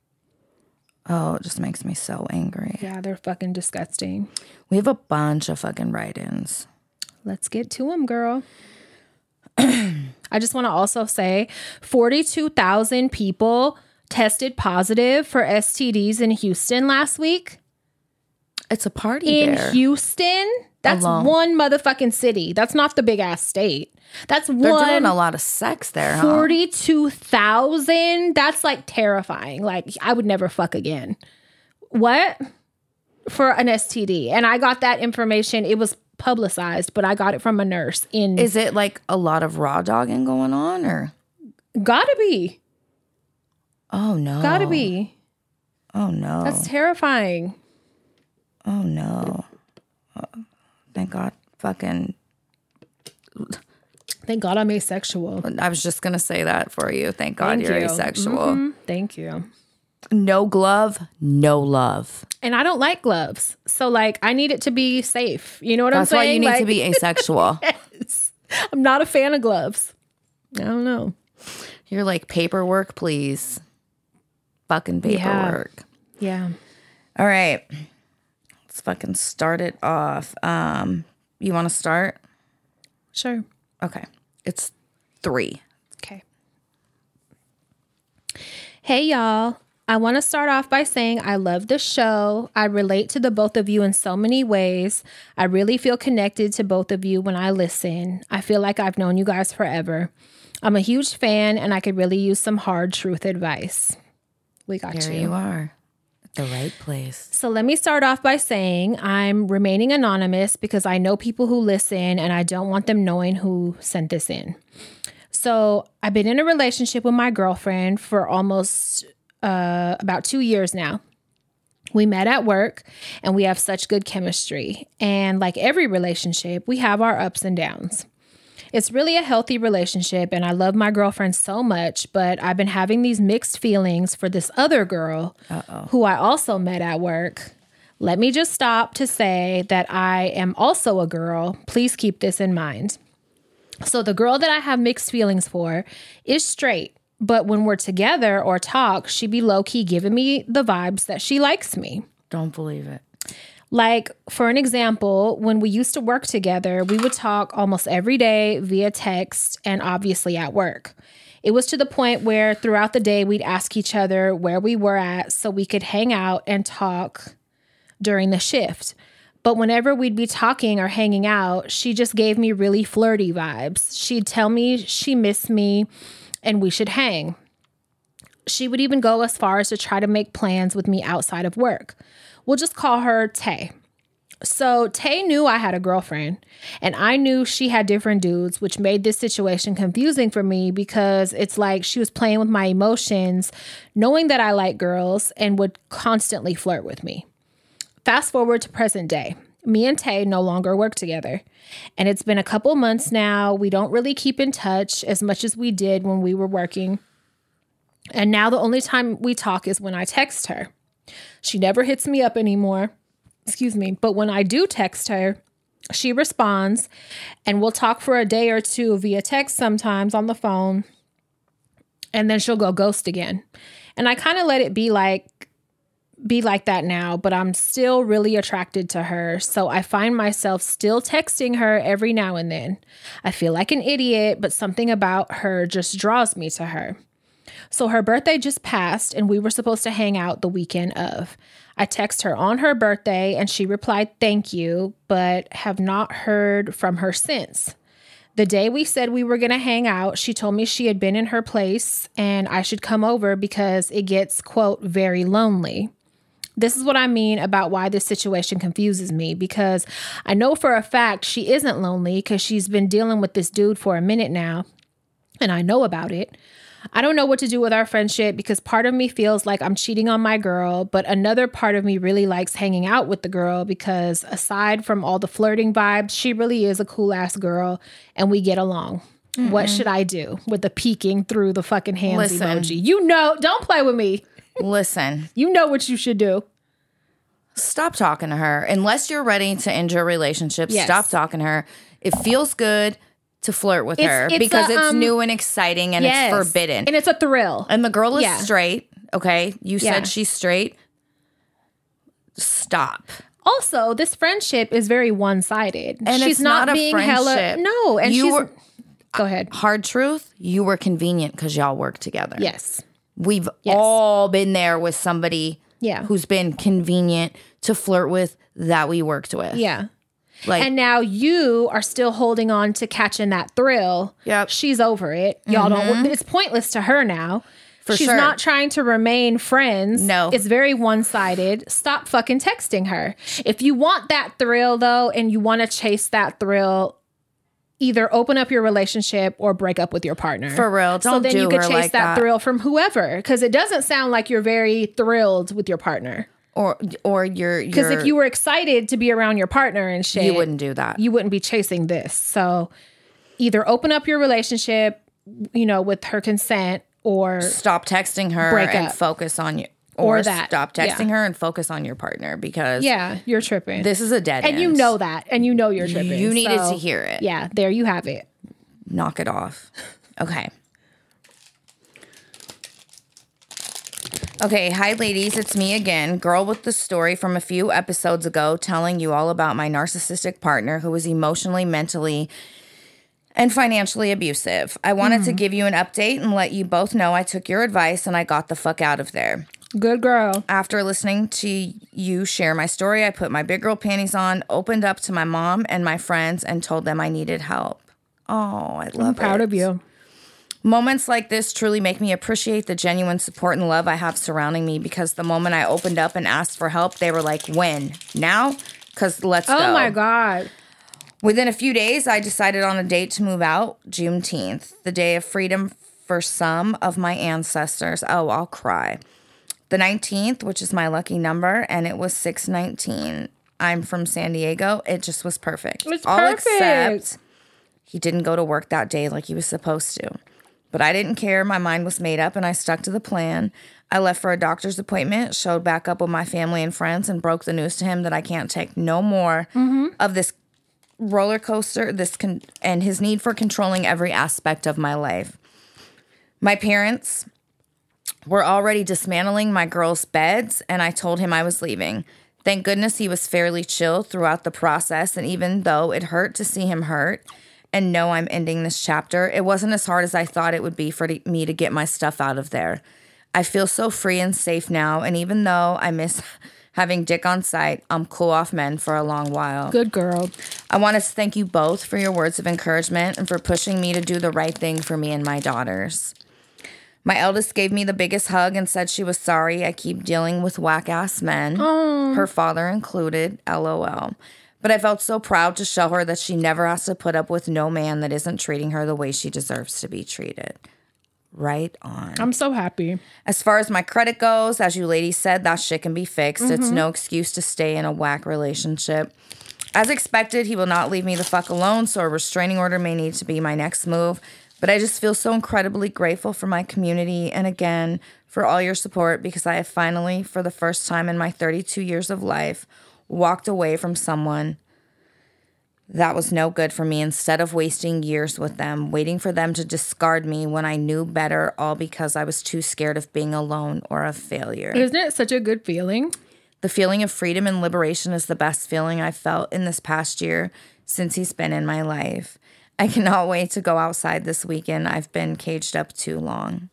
Speaker 2: Oh, it just makes me so angry.
Speaker 1: Yeah, they're fucking disgusting.
Speaker 2: We have a bunch of fucking write-ins.
Speaker 1: Let's get to them, girl. I just want to also say 42,000 people tested positive for STDs in Houston last week.
Speaker 2: It's a party
Speaker 1: in
Speaker 2: there.
Speaker 1: Houston. That's one motherfucking city. That's not the big ass state. That's
Speaker 2: They're doing a lot of sex there, huh?
Speaker 1: 42,000. That's like terrifying. Like I would never fuck again. What? For an STD. And I got that information. It was publicized, but I got it from a nurse in.
Speaker 2: Is it like a lot of raw dogging going on or?
Speaker 1: Gotta be.
Speaker 2: Oh no.
Speaker 1: Gotta be.
Speaker 2: Oh no.
Speaker 1: That's terrifying.
Speaker 2: Oh no. Thank God fucking.
Speaker 1: Thank God I'm asexual.
Speaker 2: I was just going to say that for you. Thank God you're asexual.
Speaker 1: Mm-hmm. Thank you.
Speaker 2: No glove, no love.
Speaker 1: And I don't like gloves. So like I need it to be safe. You know what I'm saying?
Speaker 2: That's why you need to be asexual.
Speaker 1: Yes. I'm not a fan of gloves. I don't know.
Speaker 2: You're like paperwork, please. Fucking paperwork.
Speaker 1: Yeah.
Speaker 2: All right. Let's fucking start it off. You want to start?
Speaker 1: Sure.
Speaker 2: Okay. It's 3.
Speaker 1: Okay. Hey, y'all. I want to start off by saying I love the show. I relate to the both of you in so many ways. I really feel connected to both of you when I listen. I feel like I've known you guys forever. I'm a huge fan, and I could really use some hard truth advice. We got you.
Speaker 2: There you are. At the right place.
Speaker 1: So let me start off by saying I'm remaining anonymous because I know people who listen, and I don't want them knowing who sent this in. So I've been in a relationship with my girlfriend for almost about 2 years now. We met at work and we have such good chemistry. And like every relationship, we have our ups and downs. It's really a healthy relationship and I love my girlfriend so much, but I've been having these mixed feelings for this other girl who I also met at work. Let me just stop to say that I am also a girl. Please keep this in mind. So the girl that I have mixed feelings for is straight. But when we're together or talk, she be low-key giving me the vibes that she likes me.
Speaker 2: Don't believe it.
Speaker 1: Like, for an example, when we used to work together, we would talk almost every day via text and obviously at work. It was to the point where throughout the day, we'd ask each other where we were at so we could hang out and talk during the shift. But whenever we'd be talking or hanging out, she just gave me really flirty vibes. She'd tell me she missed me and we should hang. She would even go as far as to try to make plans with me outside of work. We'll just call her Tay. So Tay knew I had a girlfriend, and I knew she had different dudes, which made this situation confusing for me because it's like she was playing with my emotions, knowing that I like girls, and would constantly flirt with me. Fast forward to present day. Me and Tay no longer work together, and it's been a couple months now. We don't really keep in touch as much as we did when we were working, and now the only time we talk is when I text her. She never hits me up anymore. But when I do text her, she responds, and we'll talk for a day or two via text, sometimes on the phone, and then she'll go ghost again. And I kind of let it be like that now, but I'm still really attracted to her. So I find myself still texting her every now and then. I feel like an idiot, but something about her just draws me to her. So her birthday just passed, and we were supposed to hang out the weekend of. I text her on her birthday, and she replied, "Thank you," but have not heard from her since. The day we said we were going to hang out, she told me she had been in her place and I should come over because it gets, quote, very lonely. This is what I mean about why this situation confuses me, because I know for a fact she isn't lonely because she's been dealing with this dude for a minute now, and I know about it. I don't know what to do with our friendship because part of me feels like I'm cheating on my girl, but another part of me really likes hanging out with the girl because aside from all the flirting vibes, she really is a cool ass girl and we get along. Mm-hmm. What should I do with the peeking through the fucking hands emoji? You know, don't play with me.
Speaker 2: Listen.
Speaker 1: You know what you should do.
Speaker 2: Stop talking to her. Unless you're ready to end your relationship, stop talking to her. It feels good to flirt with her because it's new and exciting and it's forbidden.
Speaker 1: And it's a thrill.
Speaker 2: And the girl is straight, okay? You said she's straight. Stop.
Speaker 1: Also, this friendship is very one-sided.
Speaker 2: And she's not being hella...
Speaker 1: No, and Go ahead.
Speaker 2: Hard truth, you were convenient because y'all work together.
Speaker 1: Yes.
Speaker 2: We've all been there with somebody who's been convenient to flirt with that we worked with.
Speaker 1: Yeah. And now you are still holding on to catching that thrill.
Speaker 2: Yep.
Speaker 1: She's over it. Y'all don't. It's pointless to her now. She's not trying to remain friends.
Speaker 2: No.
Speaker 1: It's very one-sided. Stop fucking texting her. If you want that thrill, though, and you want to chase that thrill, either open up your relationship or break up with your partner.
Speaker 2: For real. Don't do her like that. So then you could chase that
Speaker 1: thrill from whoever. Because it doesn't sound like you're very thrilled with your partner.
Speaker 2: Or you're
Speaker 1: because if you were excited to be around your partner and shit,
Speaker 2: you wouldn't do that.
Speaker 1: You wouldn't be chasing this. So either open up your relationship, with her consent, or
Speaker 2: stop texting her and focus on you. Or stop texting her and focus on your partner because
Speaker 1: you're tripping.
Speaker 2: This is a dead end.
Speaker 1: And you know that. And you know you're tripping.
Speaker 2: You needed to hear it.
Speaker 1: Yeah, there you have it.
Speaker 2: Knock it off. Okay. Okay, hi ladies, it's me again, girl with the story from a few episodes ago telling you all about my narcissistic partner who was emotionally, mentally, and financially abusive. I wanted to give you an update and let you both know I took your advice and I got the fuck out of there.
Speaker 1: Good girl.
Speaker 2: After listening to you share my story, I put my big girl panties on, opened up to my mom and my friends, and told them I needed help. Oh, I love it.
Speaker 1: I'm proud of you.
Speaker 2: Moments like this truly make me appreciate the genuine support and love I have surrounding me because the moment I opened up and asked for help, they were like, when? Now? Because let's go.
Speaker 1: Oh, my God.
Speaker 2: Within a few days, I decided on a date to move out, Juneteenth, the day of freedom for some of my ancestors. Oh, I'll cry. The 19th, which is my lucky number, and it was 6/19. I'm from San Diego. It just was perfect.
Speaker 1: It's perfect.
Speaker 2: Except he didn't go to work that day like he was supposed to. But I didn't care. My mind was made up and I stuck to the plan. I left for a doctor's appointment, showed back up with my family and friends, and broke the news to him that I can't take no more of this roller coaster, and his need for controlling every aspect of my life. My parents were already dismantling my girls' beds, and I told him I was leaving. Thank goodness he was fairly chill throughout the process, and even though it hurt to see him hurt, and know I'm ending this chapter. It wasn't as hard as I thought it would be for me to get my stuff out of there. I feel so free and safe now, and even though I miss having dick on sight, I'm cool off men for a long while.
Speaker 1: Good girl.
Speaker 2: I want to thank you both for your words of encouragement and for pushing me to do the right thing for me and my daughters. My eldest gave me the biggest hug and said she was sorry I keep dealing with whack-ass men, her father included, LOL. But I felt so proud to show her that she never has to put up with no man that isn't treating her the way she deserves to be treated. Right on.
Speaker 1: I'm so happy.
Speaker 2: As far as my credit goes, as you ladies said, that shit can be fixed. It's no excuse to stay in a whack relationship. As expected, he will not leave me the fuck alone, so a restraining order may need to be my next move. But I just feel so incredibly grateful for my community and again, for all your support because I have finally, for the first time in my 32 years of life, walked away from someone that was no good for me instead of wasting years with them, waiting for them to discard me when I knew better, all because I was too scared of being alone or a failure.
Speaker 1: Isn't it such a good feeling?
Speaker 2: The feeling of freedom and liberation is the best feeling I've felt in this past year since he's been in my life. I cannot wait to go outside this weekend. I've been caged up too long.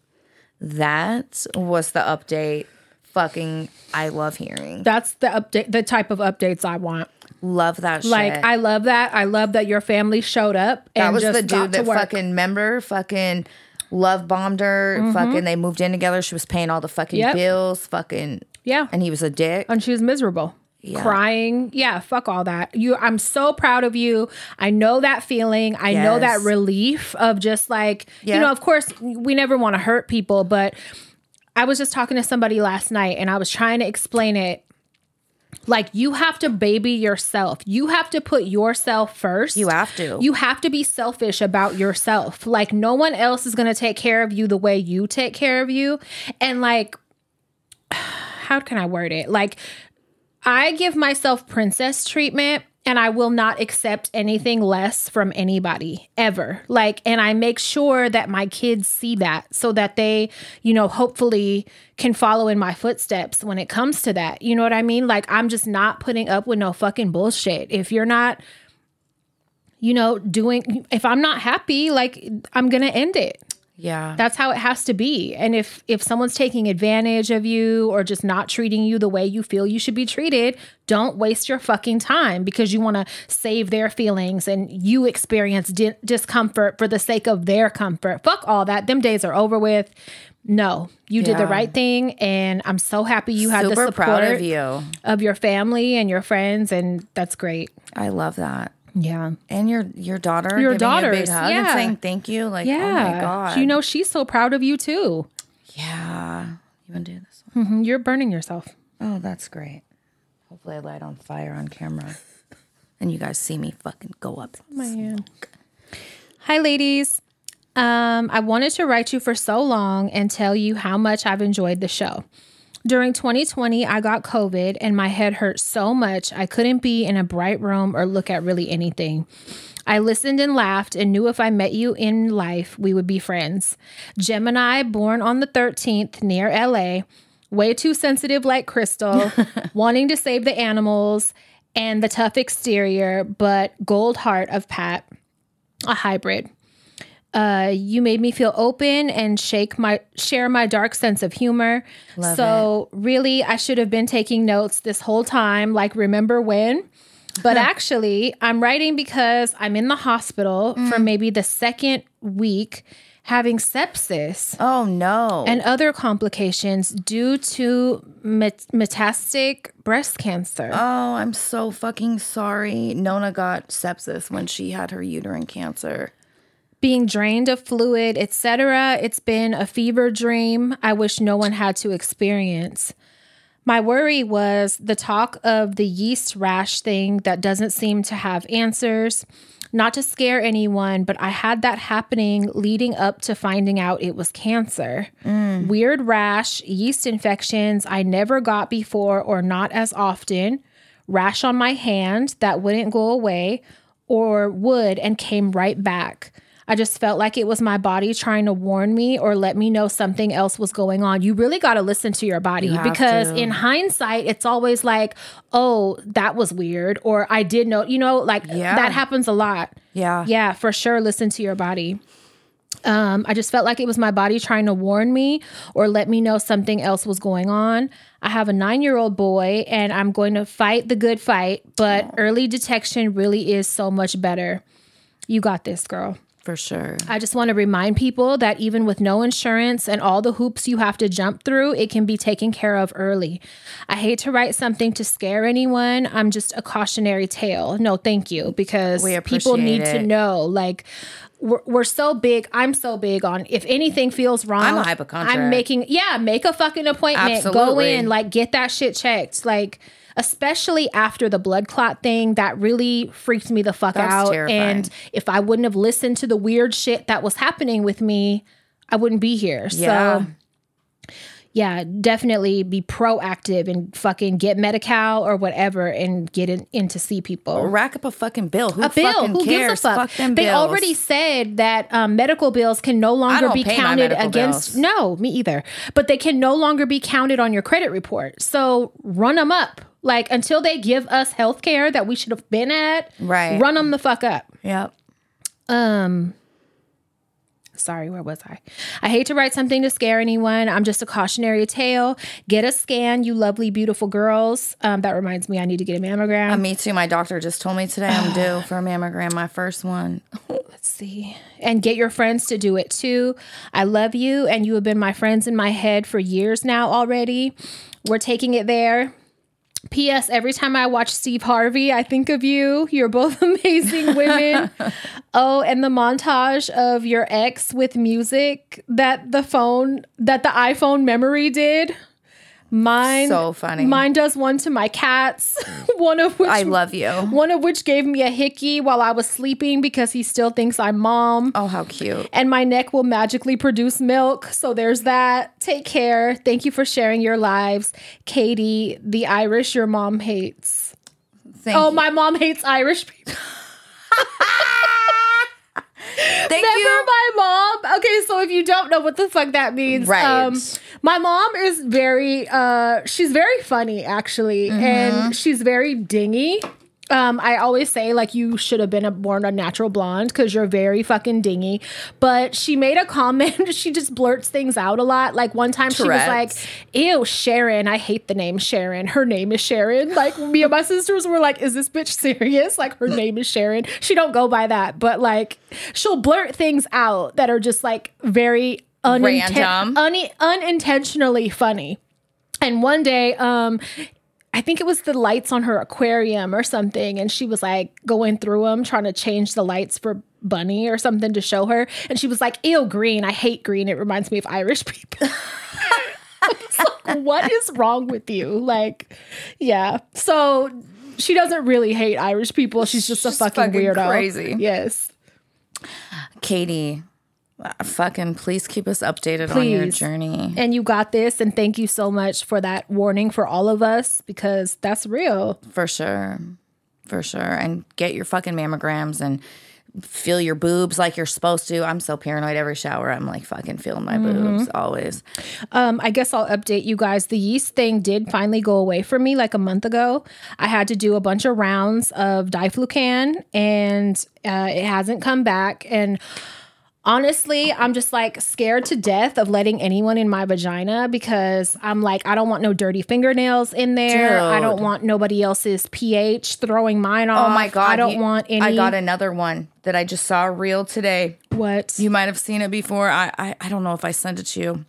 Speaker 2: That was the update. Fucking, I love hearing.
Speaker 1: That's the update, the type of updates I want.
Speaker 2: Love that shit.
Speaker 1: Like, I love that. I love that your family showed up and
Speaker 2: that was
Speaker 1: just
Speaker 2: the dude that
Speaker 1: work.
Speaker 2: fucking fucking love bombed her. Fucking, they moved in together. She was paying all the fucking bills. Fucking,
Speaker 1: yeah.
Speaker 2: And he was a dick.
Speaker 1: And she was miserable. Yeah. Crying. Yeah, fuck all that. I'm so proud of you. I know that feeling. I know that relief of just like, you know, of course, we never want to hurt people, but I was just talking to somebody last night and I was trying to explain it. Like, you have to baby yourself. You have to put yourself first.
Speaker 2: You have to.
Speaker 1: You have to be selfish about yourself. Like, no one else is going to take care of you the way you take care of you. And like, how can I word it? Like, I give myself princess treatment and I will not accept anything less from anybody ever. Like, and I make sure that my kids see that so that they, you know, hopefully can follow in my footsteps when it comes to that. You know what I mean? Like, I'm just not putting up with no fucking bullshit. If you're not, you know, if I'm not happy, like, I'm going to end it.
Speaker 2: Yeah.
Speaker 1: That's how it has to be. And if someone's taking advantage of you or just not treating you the way you feel you should be treated, don't waste your fucking time because you want to save their feelings and you experience discomfort for the sake of their comfort. Fuck all that. Them days are over with. No, you did the right thing. And I'm so happy you had the support
Speaker 2: proud of you,
Speaker 1: of your family and your friends. And that's great.
Speaker 2: I love that.
Speaker 1: Yeah.
Speaker 2: And your daughter.
Speaker 1: Your
Speaker 2: giving
Speaker 1: daughters.
Speaker 2: you a big hug and saying thank you. Like, oh my God.
Speaker 1: You know, she's so proud of you too.
Speaker 2: Yeah. You want to do this one?
Speaker 1: Mm-hmm. You're burning yourself.
Speaker 2: Oh, that's great. Hopefully I light on fire on camera. And you guys see me fucking go up.
Speaker 1: Oh, man. Hi, ladies. I wanted to write you for so long and tell you how much I've enjoyed the show. During 2020, I got COVID and my head hurt so much I couldn't be in a bright room or look at really anything. I listened and laughed and knew if I met you in life, we would be friends. Gemini, born on the 13th near LA, way too sensitive like Crystal, wanting to save the animals, and the tough exterior, but gold heart of Pat, a hybrid. You made me feel open and share my dark sense of humor. Love it. Really, I should have been taking notes this whole time, like remember when? But actually, I'm writing because I'm in the hospital for maybe the second week having sepsis.
Speaker 2: Oh, no.
Speaker 1: And other complications due to metastatic breast cancer.
Speaker 2: Oh, I'm so fucking sorry. Nona got sepsis when she had her uterine cancer.
Speaker 1: Being drained of fluid, etc. It's been a fever dream I wish no one had to experience. My worry was the talk of the yeast rash thing that doesn't seem to have answers. Not to scare anyone, but I had that happening leading up to finding out it was cancer. Weird rash, yeast infections I never got before or not as often. Rash on my hand that wouldn't go away or would and came right back. I just felt like it was my body trying to warn me or let me know something else was going on. You really got to listen to your body because in hindsight, it's always like, oh, that was weird. Or I did know, that happens a lot.
Speaker 2: Yeah.
Speaker 1: Yeah, for sure. Listen to your body. I just felt like it was my body trying to warn me or let me know something else was going on. I have a 9-year-old boy and I'm going to fight the good fight, but early detection really is so much better. You got this, girl.
Speaker 2: For sure.
Speaker 1: I just want to remind people that even with no insurance and all the hoops you have to jump through, it can be taken care of early. I hate to write something to scare anyone. I'm just a cautionary tale. No, thank you, because people need to know, like, we're so big. I'm so big on if anything feels wrong.
Speaker 2: I'm a hypochondriac.
Speaker 1: Make a fucking appointment.
Speaker 2: Absolutely.
Speaker 1: Go in, like, get that shit checked. Like, especially after the blood clot thing, that really freaked me the fuck out.
Speaker 2: Terrifying.
Speaker 1: And if I wouldn't have listened to the weird shit that was happening with me, I wouldn't be here.
Speaker 2: Yeah.
Speaker 1: So yeah, definitely be proactive and fucking get Medi-Cal or whatever and get in to see people.
Speaker 2: Or rack up a fucking bill. Who
Speaker 1: cares?
Speaker 2: Gives a fuck? Them
Speaker 1: they
Speaker 2: bills.
Speaker 1: already said that medical bills can no longer be counted against.
Speaker 2: Bills.
Speaker 1: No, me either. But they can no longer be counted on your credit report. So run them up. Like, until they give us health care that we should have been at,
Speaker 2: right?
Speaker 1: Run them the fuck up.
Speaker 2: Yep.
Speaker 1: Sorry, where was I? I hate to write something to scare anyone. I'm just a cautionary tale. Get a scan, you lovely, beautiful girls. That reminds me, I need to get a mammogram.
Speaker 2: Me too. My doctor just told me today I'm due for a mammogram, my first one.
Speaker 1: Let's see. And get your friends to do it too. I love you, and you have been my friends in my head for years now already. We're taking it there. P.S. Every time I watch Steve Harvey, I think of you. You're both amazing women. Oh, and the montage of your ex with music that the iPhone memory did. Mine,
Speaker 2: so funny.
Speaker 1: Mine does one to my cats. One of which
Speaker 2: I love you.
Speaker 1: One of which gave me a hickey while I was sleeping because he still thinks I'm mom.
Speaker 2: Oh, how cute.
Speaker 1: And my neck will magically produce milk. So there's that. Take care. Thank you for sharing your lives. Katie, the Irish your mom hates.
Speaker 2: Thank you.
Speaker 1: My mom hates Irish people.
Speaker 2: Thank
Speaker 1: Remember
Speaker 2: you.
Speaker 1: my mom? Okay, so if you don't know what the fuck that means,
Speaker 2: right.
Speaker 1: My mom is she's very funny, actually, and she's very dingy. I always say, like, you should have been born a natural blonde because you're very fucking dingy. But she made a comment. She just blurts things out a lot. Like, one time she was like, ew, Sharon. I hate the name Sharon. Her name is Sharon. Like, me and my sisters were like, is this bitch serious? Like, her name is Sharon. She don't go by that. But, like, she'll blurt things out that are just, like, very
Speaker 2: random,
Speaker 1: unintentionally funny. And one day, I think it was the lights on her aquarium or something. And she was like going through them, trying to change the lights for Bunny or something to show her. And she was like, ew, green. I hate green. It reminds me of Irish people. It's like, what is wrong with you? Like, yeah. So she doesn't really hate Irish people. She's just a fucking weirdo.
Speaker 2: Crazy.
Speaker 1: Yes.
Speaker 2: Katie, fucking please keep us updated on your journey.
Speaker 1: And you got this, and thank you so much for that warning for all of us, because that's real.
Speaker 2: For sure. And get your fucking mammograms and feel your boobs like you're supposed to. I'm so paranoid. Every shower I'm like fucking feeling my boobs always.
Speaker 1: I guess I'll update you guys. The yeast thing did finally go away for me like a month ago. I had to do a bunch of rounds of diflucan, and it hasn't come back. And honestly, I'm just like scared to death of letting anyone in my vagina, because I'm like, I don't want no dirty fingernails in there.
Speaker 2: Dude.
Speaker 1: I don't want nobody else's pH throwing mine off.
Speaker 2: Oh my God.
Speaker 1: I don't want any.
Speaker 2: I got another one that I just saw reel today.
Speaker 1: What?
Speaker 2: You might have seen it before. I don't know if I sent it to you.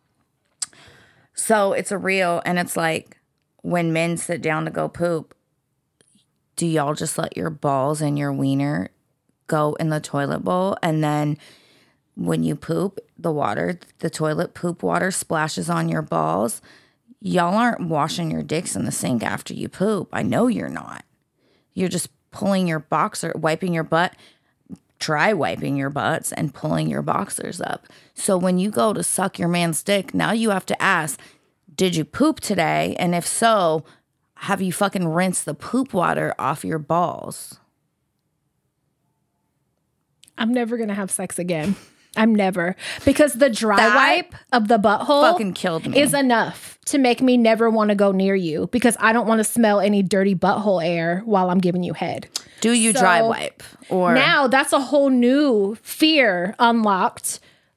Speaker 2: So it's a reel, and it's like, when men sit down to go poop, do y'all just let your balls and your wiener go in the toilet bowl, and then when you poop, the toilet poop water splashes on your balls? Y'all aren't washing your dicks in the sink after you poop. I know you're not. You're just pulling your boxer, wiping your butt. Try wiping your butts and pulling your boxers up. So when you go to suck your man's dick, now you have to ask, did you poop today? And if so, have you fucking rinsed the poop water off your balls?
Speaker 1: I'm never going to have sex again. I'm never. Because the dry wipe of the butthole
Speaker 2: fucking killed me.
Speaker 1: Is enough to make me never want to go near you because I don't want to smell any dirty butthole air while I'm giving you head.
Speaker 2: Do you dry wipe? Or
Speaker 1: now that's a whole new fear unlocked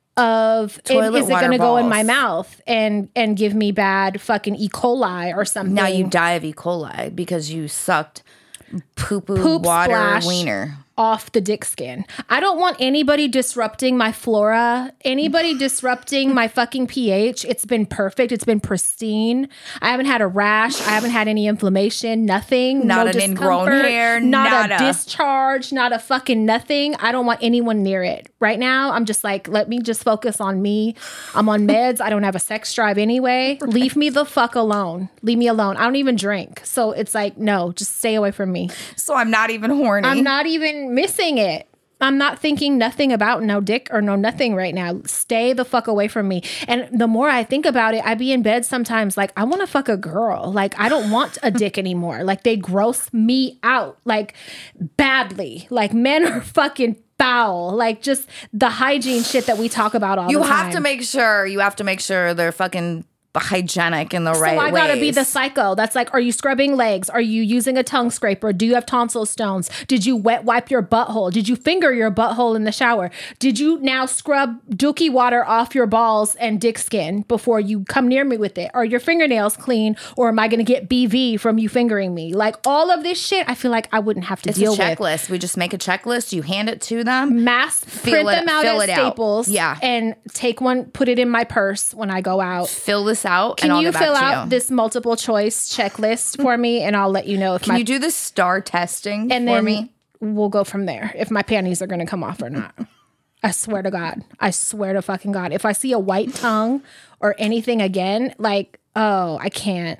Speaker 1: of is it going to go in my mouth and give me bad fucking E. coli or something.
Speaker 2: Now you die of E. coli because you sucked poop water wiener
Speaker 1: off the dick skin. I don't want anybody disrupting my flora, anybody disrupting my fucking pH. It's been perfect. It's been pristine. I haven't had a rash. I haven't had any inflammation, nothing.
Speaker 2: Not an ingrown hair.
Speaker 1: Not a discharge, not a fucking nothing. I don't want anyone near it. Right now, I'm just like, let me just focus on me. I'm on meds. I don't have a sex drive anyway. Right. Leave me the fuck alone. Leave me alone. I don't even drink. So it's like, no, just stay away from me.
Speaker 2: So I'm not even horny.
Speaker 1: I'm not even missing it. I'm not thinking nothing about no dick or no nothing right now. Stay the fuck away from me. And the more I think about it, I be in bed sometimes like, I want to fuck a girl. Like, I don't want a dick anymore. Like, they gross me out, like, badly. Like, men are fucking foul. Like, just the hygiene shit that we talk about all the time.
Speaker 2: You have to make sure they're fucking hygienic in the right way.
Speaker 1: So I gotta be the psycho that's like, are you scrubbing legs? Are you using a tongue scraper? Do you have tonsil stones? Did you wet wipe your butthole? Did you finger your butthole in the shower? Did you now scrub dookie water off your balls and dick skin before you come near me with it? Are your fingernails clean, or am I gonna get BV from you fingering me? Like, all of this shit, I feel like I wouldn't have to deal with.
Speaker 2: It's a checklist. We just make a checklist. You hand it to them.
Speaker 1: Print them out at Staples.
Speaker 2: Yeah.
Speaker 1: And take one, put it in my purse when I go out.
Speaker 2: Fill this out.
Speaker 1: Can you fill out this multiple choice checklist for me, and I'll let you know if
Speaker 2: Can you do the star testing for me?
Speaker 1: We'll go from there if my panties are going to come off or not. I swear to God. I swear to fucking God. If I see a white tongue or anything again, like, oh, I can't.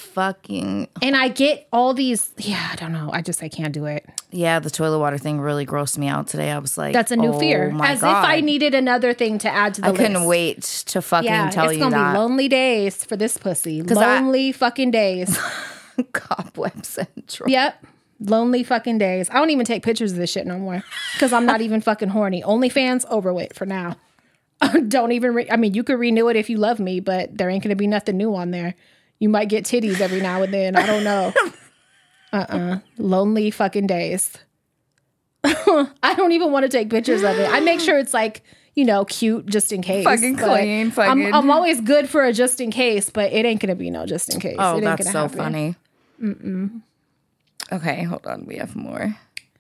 Speaker 1: And I get all these, I don't know. I can't do it.
Speaker 2: Yeah, the toilet water thing really grossed me out today. I was like,
Speaker 1: that's a new fear.
Speaker 2: As
Speaker 1: if I needed another thing to add to the list.
Speaker 2: I couldn't wait to fucking tell you that.
Speaker 1: It's going to be lonely days for this pussy. Lonely fucking days.
Speaker 2: Cobweb central.
Speaker 1: Yep. Lonely fucking days. I don't even take pictures of this shit no more because I'm not even fucking horny. OnlyFans, overweight for now. Don't even, you could renew it if you love me, but there ain't going to be nothing new on there. You might get titties every now and then. I don't know. Lonely fucking days. I don't even want to take pictures of it. I make sure it's like, cute just in case.
Speaker 2: Fucking clean.
Speaker 1: I'm always good for a just in case, but it ain't going to be no just in case.
Speaker 2: Oh,
Speaker 1: it ain't
Speaker 2: that's so happen. Funny. Mm-mm. Okay, hold on. We have more.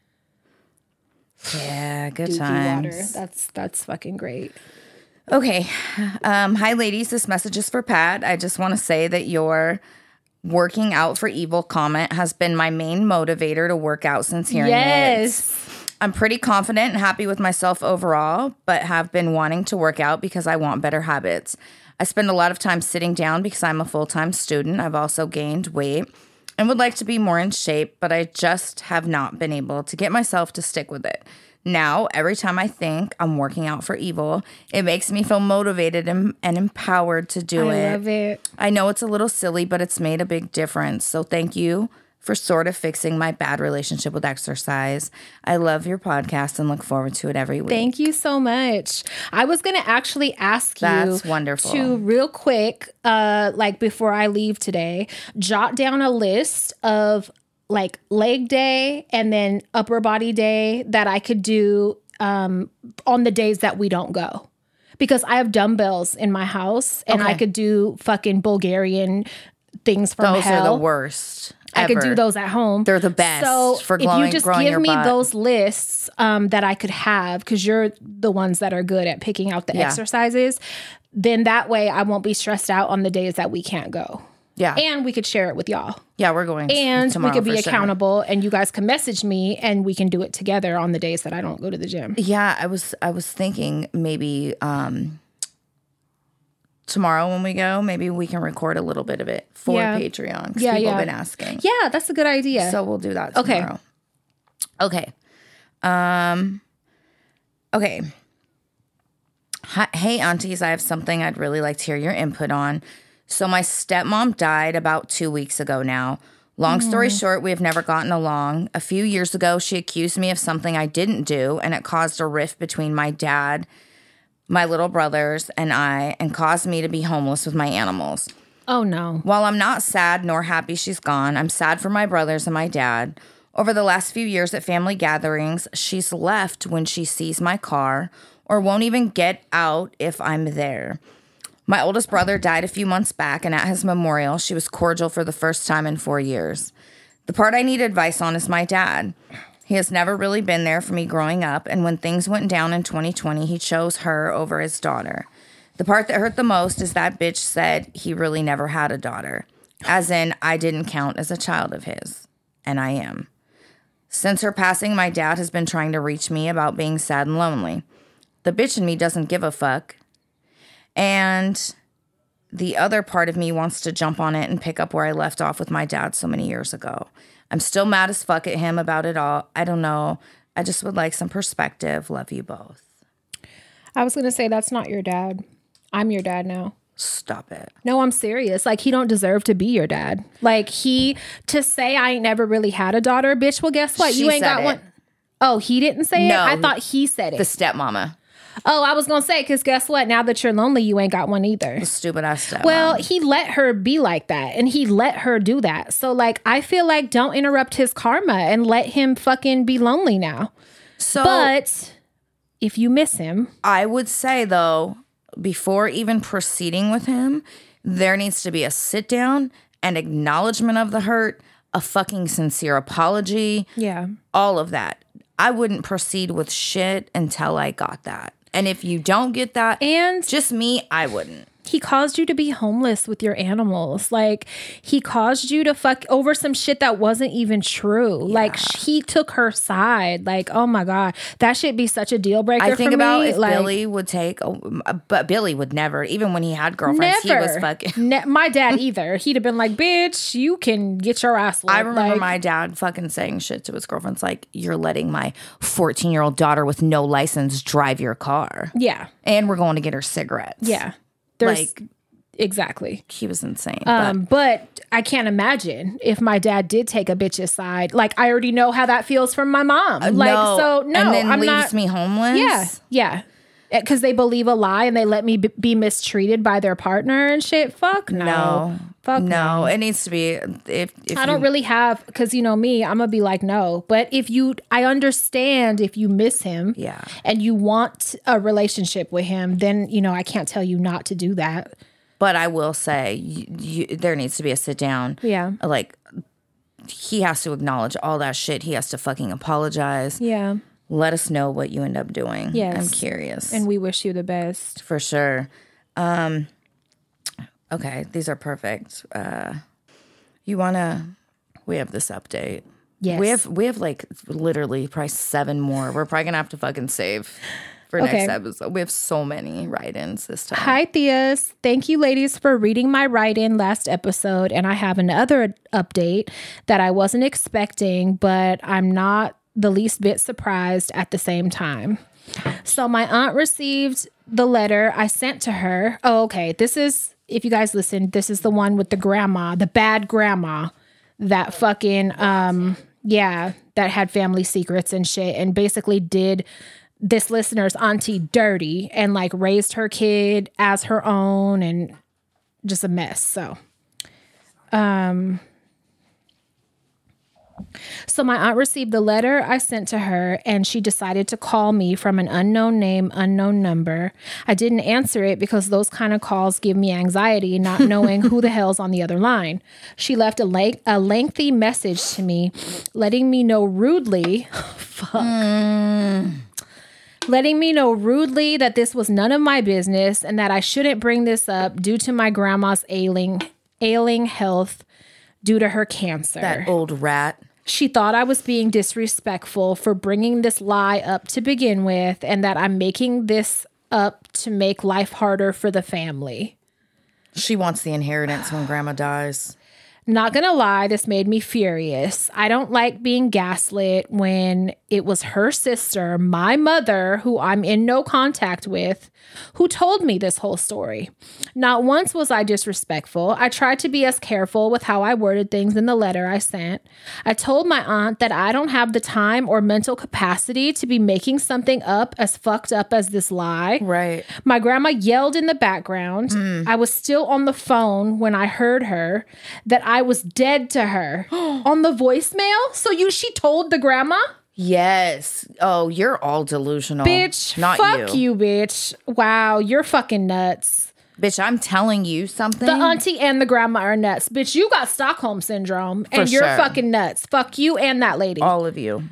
Speaker 2: Yeah, good Dookie times.
Speaker 1: Water. That's fucking great.
Speaker 2: Okay. Hi, ladies. This message is for Pat. I just want to say that your working out for evil comment has been my main motivator to work out since hearing it. I'm pretty confident and happy with myself overall, but have been wanting to work out because I want better habits. I spend a lot of time sitting down because I'm a full-time student. I've also gained weight and would like to be more in shape, but I just have not been able to get myself to stick with it. Now, every time I think I'm working out for evil, it makes me feel motivated and empowered to do it.
Speaker 1: I love it.
Speaker 2: I know it's a little silly, but it's made a big difference. So thank you for sort of fixing my bad relationship with exercise. I love your podcast and look forward to it every week.
Speaker 1: Thank you so much. I was going to actually ask
Speaker 2: That's wonderful.
Speaker 1: To real quick, before I leave today, jot down a list of like leg day and then upper body day that I could do on the days that we don't go. Because I have dumbbells in my house and I could do fucking Bulgarian things from hell.
Speaker 2: Those are the worst ever.
Speaker 1: I could do those at home.
Speaker 2: They're the best for growing your butt. If you just give me
Speaker 1: those lists that I could have, because you're the ones that are good at picking out the exercises, then that way I won't be stressed out on the days that we can't go.
Speaker 2: Yeah.
Speaker 1: And we could share it with y'all.
Speaker 2: Yeah, we're going
Speaker 1: and
Speaker 2: tomorrow.
Speaker 1: We could be accountable and you guys can message me and we can do it together on the days that I don't go to the gym.
Speaker 2: Yeah, I was thinking maybe tomorrow when we go, maybe we can record a little bit of it for Patreon because people have been asking.
Speaker 1: Yeah, that's a good idea.
Speaker 2: So we'll do that tomorrow. Okay. Okay. Hey, aunties, I have something I'd really like to hear your input on. So my stepmom died about 2 weeks ago now. Long story short, we have never gotten along. A few years ago, she accused me of something I didn't do, and it caused a rift between my dad, my little brothers, and I, and caused me to be homeless with my animals.
Speaker 1: Oh, no.
Speaker 2: While I'm not sad nor happy she's gone, I'm sad for my brothers and my dad. Over the last few years at family gatherings, she's left when she sees my car or won't even get out if I'm there. My oldest brother died a few months back, and at his memorial, she was cordial for the first time in 4 years. The part I need advice on is my dad. He has never really been there for me growing up, and when things went down in 2020, he chose her over his daughter. The part that hurt the most is that bitch said he really never had a daughter, as in I didn't count as a child of his, and I am. Since her passing, my dad has been trying to reach me about being sad and lonely. The bitch in me doesn't give a fuck. And the other part of me wants to jump on it and pick up where I left off with my dad so many years ago. I'm still mad as fuck at him about it all. I don't know. I just would like some perspective. Love you both.
Speaker 1: I was going to say, that's not your dad. I'm your dad now.
Speaker 2: Stop it.
Speaker 1: No, I'm serious. Like, he don't deserve to be your dad. Like, to say I ain't never really had a daughter, bitch, well, guess what? You ain't got one. Oh, he didn't say it? I thought he said it.
Speaker 2: The stepmama.
Speaker 1: Oh, I was going to say, because guess what? Now that you're lonely, you ain't got one either.
Speaker 2: The stupid ass stepmama.
Speaker 1: Well, he let her be like that, and he let her do that. So, like, I feel like don't interrupt his karma and let him fucking be lonely now. But if you miss him.
Speaker 2: I would say, though, before even proceeding with him, there needs to be a sit down, an acknowledgement of the hurt, a fucking sincere apology.
Speaker 1: Yeah.
Speaker 2: All of that. I wouldn't proceed with shit until I got that. And if you don't get that,
Speaker 1: and
Speaker 2: just me, I wouldn't.
Speaker 1: He caused you to be homeless with your animals. Like, he caused you to fuck over some shit that wasn't even true. Yeah. Like, he took her side. Like, oh my God. That should be such a deal breaker for me.
Speaker 2: I think about if Billy would take, but Billy would never, even when he had girlfriends, he was fucking.
Speaker 1: My dad either. He'd have been like, bitch, you can get your ass licked.
Speaker 2: I remember my dad fucking saying shit to his girlfriends like, you're letting my 14-year-old daughter with no license drive your car.
Speaker 1: Yeah.
Speaker 2: And we're going to get her cigarettes.
Speaker 1: Yeah. Exactly.
Speaker 2: He was insane.
Speaker 1: But I can't imagine if my dad did take a bitch's side. Like, I already know how that feels from my mom. And then
Speaker 2: I'm leaves me homeless.
Speaker 1: Yeah. Because they believe a lie and they let me be mistreated by their partner and shit. Fuck no. Fuck no.
Speaker 2: It needs to be. If
Speaker 1: I don't really have, because you know me, I'm gonna be like no. But I understand if you miss him, and you want a relationship with him, then I can't tell you not to do that.
Speaker 2: But I will say, there needs to be a sit down.
Speaker 1: Yeah,
Speaker 2: like he has to acknowledge all that shit. He has to fucking apologize.
Speaker 1: Yeah.
Speaker 2: Let us know what you end up doing.
Speaker 1: Yes.
Speaker 2: I'm curious.
Speaker 1: And we wish you the best.
Speaker 2: For sure. Okay, these are perfect. We have this update.
Speaker 1: Yes.
Speaker 2: We have like literally probably 7 more. We're probably gonna have to fucking save for next episode. We have so many write-ins this time.
Speaker 1: Hi, Theas. Thank you, ladies, for reading my write-in last episode. And I have another update that I wasn't expecting, but I'm not the least bit surprised at the same time. So my aunt received the letter I sent to her. Oh, okay. This is, if you guys listen, this is the one with the grandma, the bad grandma that fucking, that had family secrets and shit and basically did this listener's auntie dirty and like raised her kid as her own and just a mess. So my aunt received the letter I sent to her and she decided to call me from an unknown name, unknown number. I didn't answer it because those kind of calls give me anxiety, not knowing who the hell's on the other line. She left a lengthy message to me, letting me know rudely, letting me know rudely that this was none of my business and that I shouldn't bring this up due to my grandma's ailing health due to her cancer.
Speaker 2: That old rat.
Speaker 1: She thought I was being disrespectful for bringing this lie up to begin with and that I'm making this up to make life harder for the family.
Speaker 2: She wants the inheritance when grandma dies.
Speaker 1: Not gonna lie, this made me furious. I don't like being gaslit when it was her sister, my mother, who I'm in no contact with, who told me this whole story. Not once was I disrespectful. I tried to be as careful with how I worded things in the letter I sent. I told my aunt that I don't have the time or mental capacity to be making something up as fucked up as this lie.
Speaker 2: Right.
Speaker 1: My grandma yelled in the background. I was still on the phone when I heard her that I was dead to her on the voicemail. So she told the grandma?
Speaker 2: Yes. Oh, you're all delusional.
Speaker 1: Bitch,
Speaker 2: not
Speaker 1: fuck you, bitch. Wow, you're fucking nuts.
Speaker 2: Bitch, I'm telling you something.
Speaker 1: The auntie and the grandma are nuts. Bitch, you got Stockholm syndrome and you're fucking nuts. Fuck you and that lady.
Speaker 2: All of you.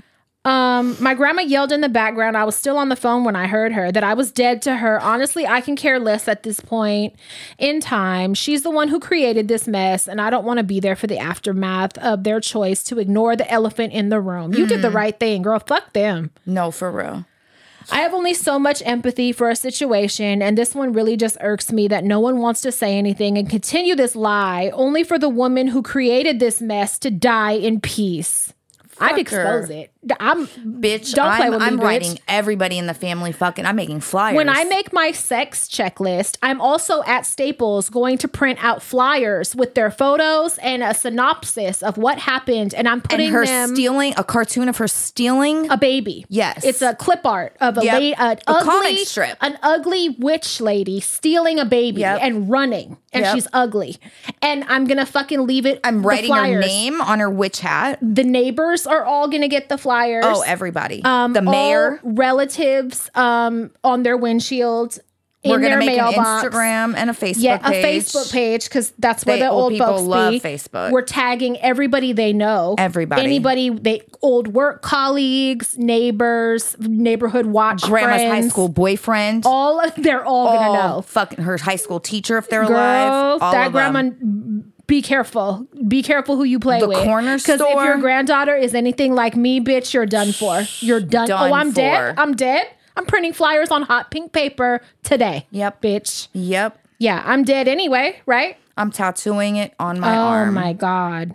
Speaker 1: My grandma yelled in the background. I was still on the phone when I heard her that I was dead to her. Honestly, I can care less at this point in time. She's the one who created this mess, and I don't want to be there for the aftermath of their choice to ignore the elephant in the room. You did the right thing, girl. Fuck them.
Speaker 2: No, for real.
Speaker 1: I have only so much empathy for a situation, and this one really just irks me that no one wants to say anything and continue this lie, only for the woman who created this mess to die in peace. I'd expose it. I'm
Speaker 2: bitch.
Speaker 1: Don't play with me,
Speaker 2: I'm
Speaker 1: bitch.
Speaker 2: writing everybody in the family fucking. I'm making flyers.
Speaker 1: When I make my sex checklist, I'm also at Staples going to print out flyers with their photos and a synopsis of what happened, and I'm putting
Speaker 2: and her
Speaker 1: them
Speaker 2: stealing a cartoon of her stealing
Speaker 1: a baby.
Speaker 2: Yes,
Speaker 1: it's a clip art of a
Speaker 2: comic strip,
Speaker 1: an ugly witch lady stealing a baby and running, and she's ugly. And I'm gonna fucking leave it.
Speaker 2: I'm writing her name on her witch hat.
Speaker 1: The neighbors are all gonna get the flyers.
Speaker 2: Oh, everybody. The mayor,
Speaker 1: all relatives, on their windshield.
Speaker 2: We're
Speaker 1: going to
Speaker 2: make
Speaker 1: mailbox.
Speaker 2: An Instagram and a Facebook page.
Speaker 1: Yeah, a Facebook page, because that's where the old folks
Speaker 2: love
Speaker 1: be.
Speaker 2: Facebook.
Speaker 1: We're tagging everybody they know.
Speaker 2: Everybody.
Speaker 1: Anybody, old work colleagues, neighbors, neighborhood watch
Speaker 2: grandma's
Speaker 1: friends.
Speaker 2: high school boyfriend.
Speaker 1: They're all going to know.
Speaker 2: Fucking her high school teacher if they're
Speaker 1: Girl,
Speaker 2: alive. All
Speaker 1: that
Speaker 2: of
Speaker 1: grandma...
Speaker 2: them.
Speaker 1: Be careful. Be careful who you play with.
Speaker 2: The corner store.
Speaker 1: Because if your granddaughter is anything like me, bitch, you're done for. You're done. Oh, I'm dead. I'm dead. I'm printing flyers on hot pink paper today.
Speaker 2: Yep.
Speaker 1: Bitch.
Speaker 2: Yep.
Speaker 1: Yeah, I'm dead anyway, right?
Speaker 2: I'm tattooing it on my arm.
Speaker 1: Oh my God.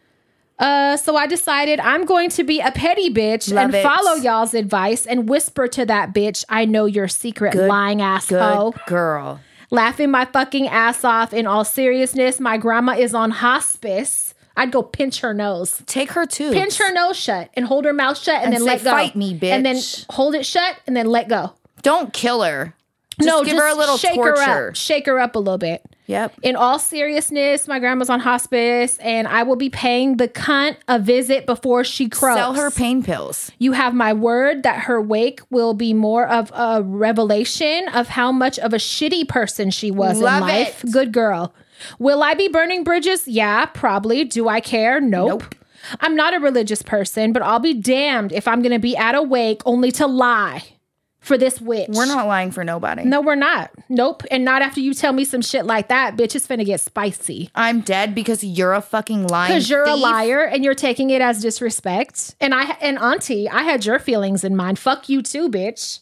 Speaker 1: So I decided I'm going to be a petty bitch and follow y'all's advice and whisper to that bitch, I know your secret, lying asshole.
Speaker 2: Good girl.
Speaker 1: Laughing my fucking ass off. In all seriousness, my grandma is on hospice. I'd go pinch her nose.
Speaker 2: Take her too.
Speaker 1: Pinch her nose shut and hold her mouth shut and then let go.
Speaker 2: Fight me, bitch.
Speaker 1: And then hold it shut and then let go.
Speaker 2: Don't kill her. Just give her a little torture.
Speaker 1: Shake her up a little bit.
Speaker 2: Yep.
Speaker 1: In all seriousness, my grandma's on hospice and I will be paying the cunt a visit before she croaks.
Speaker 2: Sell her pain pills.
Speaker 1: You have my word that her wake will be more of a revelation of how much of a shitty person she was in life. Good girl. Will I be burning bridges? Yeah, probably. Do I care? Nope. I'm not a religious person, but I'll be damned if I'm going to be at a wake only to lie for this witch.
Speaker 2: We're not lying for nobody.
Speaker 1: No, we're not. Nope. And not after you tell me some shit like that, bitch. It's finna get spicy.
Speaker 2: I'm dead because you're a fucking lying
Speaker 1: Because you're
Speaker 2: thief.
Speaker 1: a liar and you're taking it as disrespect. And auntie, I had your feelings in mind. Fuck you too, bitch.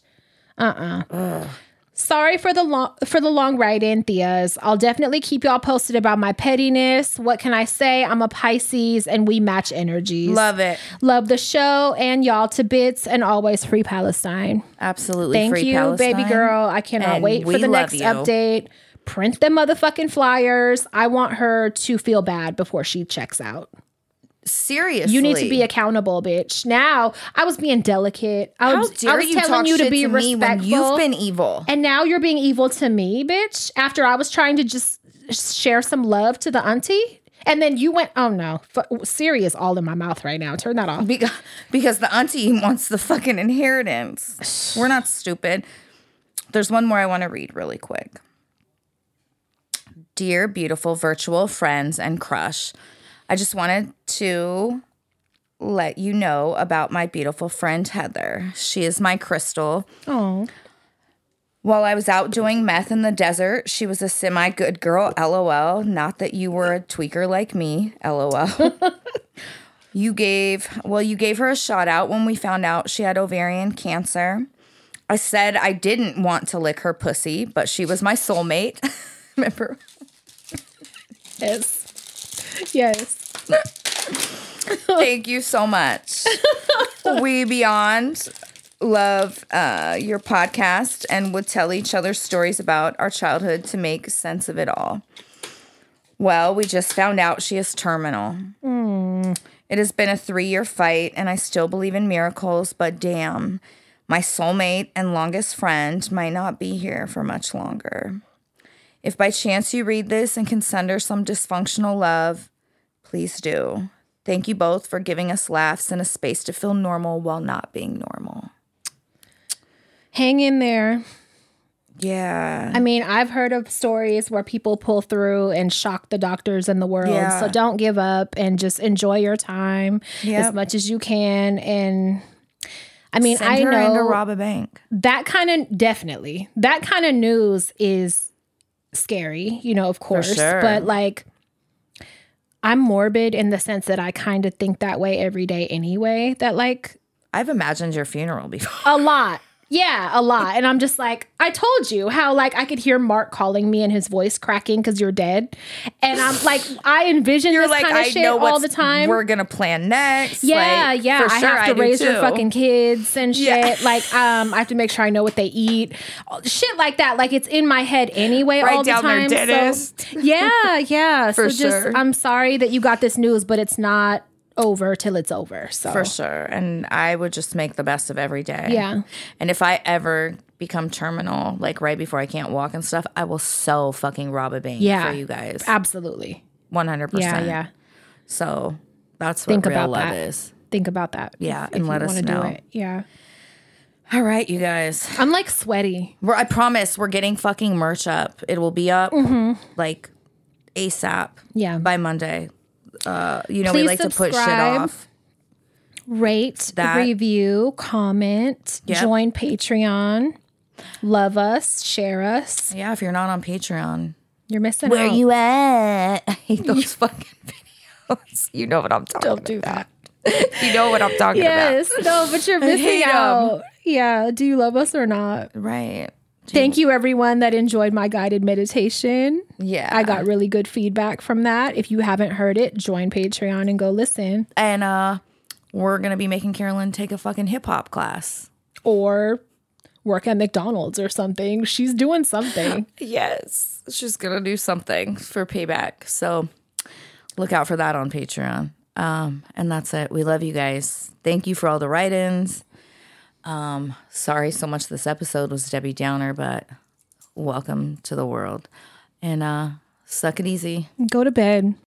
Speaker 1: Sorry for the long write-in, Theas. I'll definitely keep y'all posted about my pettiness. What can I say? I'm a Pisces and we match energies.
Speaker 2: Love it.
Speaker 1: Love the show and y'all to bits and always free Palestine.
Speaker 2: Absolutely.
Speaker 1: Thank you,
Speaker 2: Palestine.
Speaker 1: baby girl. I cannot wait for the next update. Print them motherfucking flyers. I want her to feel bad before she checks out.
Speaker 2: Seriously.
Speaker 1: You need to be accountable, bitch. Now, I was being delicate. I was
Speaker 2: telling
Speaker 1: you to be respectful.
Speaker 2: When you've been evil.
Speaker 1: And now you're being evil to me, bitch, after I was trying to just share some love to the auntie. And then you went, oh no, Siri is all in my mouth right now. Turn that off.
Speaker 2: Because the auntie wants the fucking inheritance. We're not stupid. There's one more I want to read really quick. Dear beautiful virtual friends and crush, I just wanted to let you know about my beautiful friend, Heather. She is my crystal.
Speaker 1: Oh.
Speaker 2: While I was out doing meth in the desert, she was a semi-good girl, LOL. Not that you were a tweaker like me, LOL. You gave her a shout out when we found out she had ovarian cancer. I said I didn't want to lick her pussy, but she was my soulmate. Remember?
Speaker 1: Yes. Yes.
Speaker 2: Thank you so much. We beyond love your podcast and would tell each other stories about our childhood to make sense of it all. Well, we just found out she is terminal. It has been a 3-year fight, and I still believe in miracles, but damn, my soulmate and longest friend might not be here for much longer. If by chance you read this and can send her some dysfunctional love, please do. Thank you both for giving us laughs and a space to feel normal while not being normal.
Speaker 1: Hang in there.
Speaker 2: Yeah.
Speaker 1: I mean, I've heard of stories where people pull through and shock the doctors in the world. Yeah. So don't give up and just enjoy your time as much as you can. And I mean,
Speaker 2: Send her in to rob a bank.
Speaker 1: That kind of news is scary, of course. For sure. But like, I'm morbid in the sense that I kind of think that way every day anyway. That like,
Speaker 2: I've imagined your funeral before.
Speaker 1: A lot. Yeah, a lot. And I'm just like, I told you how like I could hear Mark calling me and his voice cracking because you're dead. And I'm like, I envision this like, kind of shit all the time.
Speaker 2: We're going to plan next.
Speaker 1: Yeah, like, yeah. I have to raise your fucking kids and shit. Yeah. Like, I have to make sure I know what they eat. Shit like that. Like it's in my head anyway all the time.
Speaker 2: Write down their dentist.
Speaker 1: So, yeah.
Speaker 2: For sure.
Speaker 1: I'm sorry that you got this news, but it's not over till it's over. So
Speaker 2: for sure. And I would just make the best of every day.
Speaker 1: Yeah.
Speaker 2: And if I ever become terminal, like right before I can't walk and stuff, I will so fucking rob a bank for you guys.
Speaker 1: Absolutely.
Speaker 2: 100%.
Speaker 1: Yeah.
Speaker 2: So that's what real love is.
Speaker 1: Think about that.
Speaker 2: Yeah. And let us know.
Speaker 1: Do it. Yeah.
Speaker 2: All right, you guys.
Speaker 1: I'm like sweaty.
Speaker 2: I promise we're getting fucking merch up. It will be up like ASAP.
Speaker 1: Yeah.
Speaker 2: By Monday.
Speaker 1: Please
Speaker 2: we like to put shit off.
Speaker 1: Rate, review, comment, join Patreon, love us, share us.
Speaker 2: Yeah, if you're not on Patreon,
Speaker 1: you're missing
Speaker 2: out. Where you at? I hate those fucking videos. You know what I'm talking about.
Speaker 1: Don't do that.
Speaker 2: You know what I'm talking about.
Speaker 1: Yes, no, but you're missing out. Yeah, do you love us or not?
Speaker 2: Right.
Speaker 1: Thank you, everyone that enjoyed my guided meditation.
Speaker 2: Yeah.
Speaker 1: I got really good feedback from that. If you haven't heard it, join Patreon and go listen.
Speaker 2: And we're going to be making Carolyn take a fucking hip-hop class.
Speaker 1: Or work at McDonald's or something. She's doing something.
Speaker 2: Yes. She's going to do something for payback. So look out for that on Patreon. And that's it. We love you guys. Thank you for all the write-ins. Sorry so much this episode was Debbie Downer, but welcome to the world. And suck it easy.
Speaker 1: Go to bed.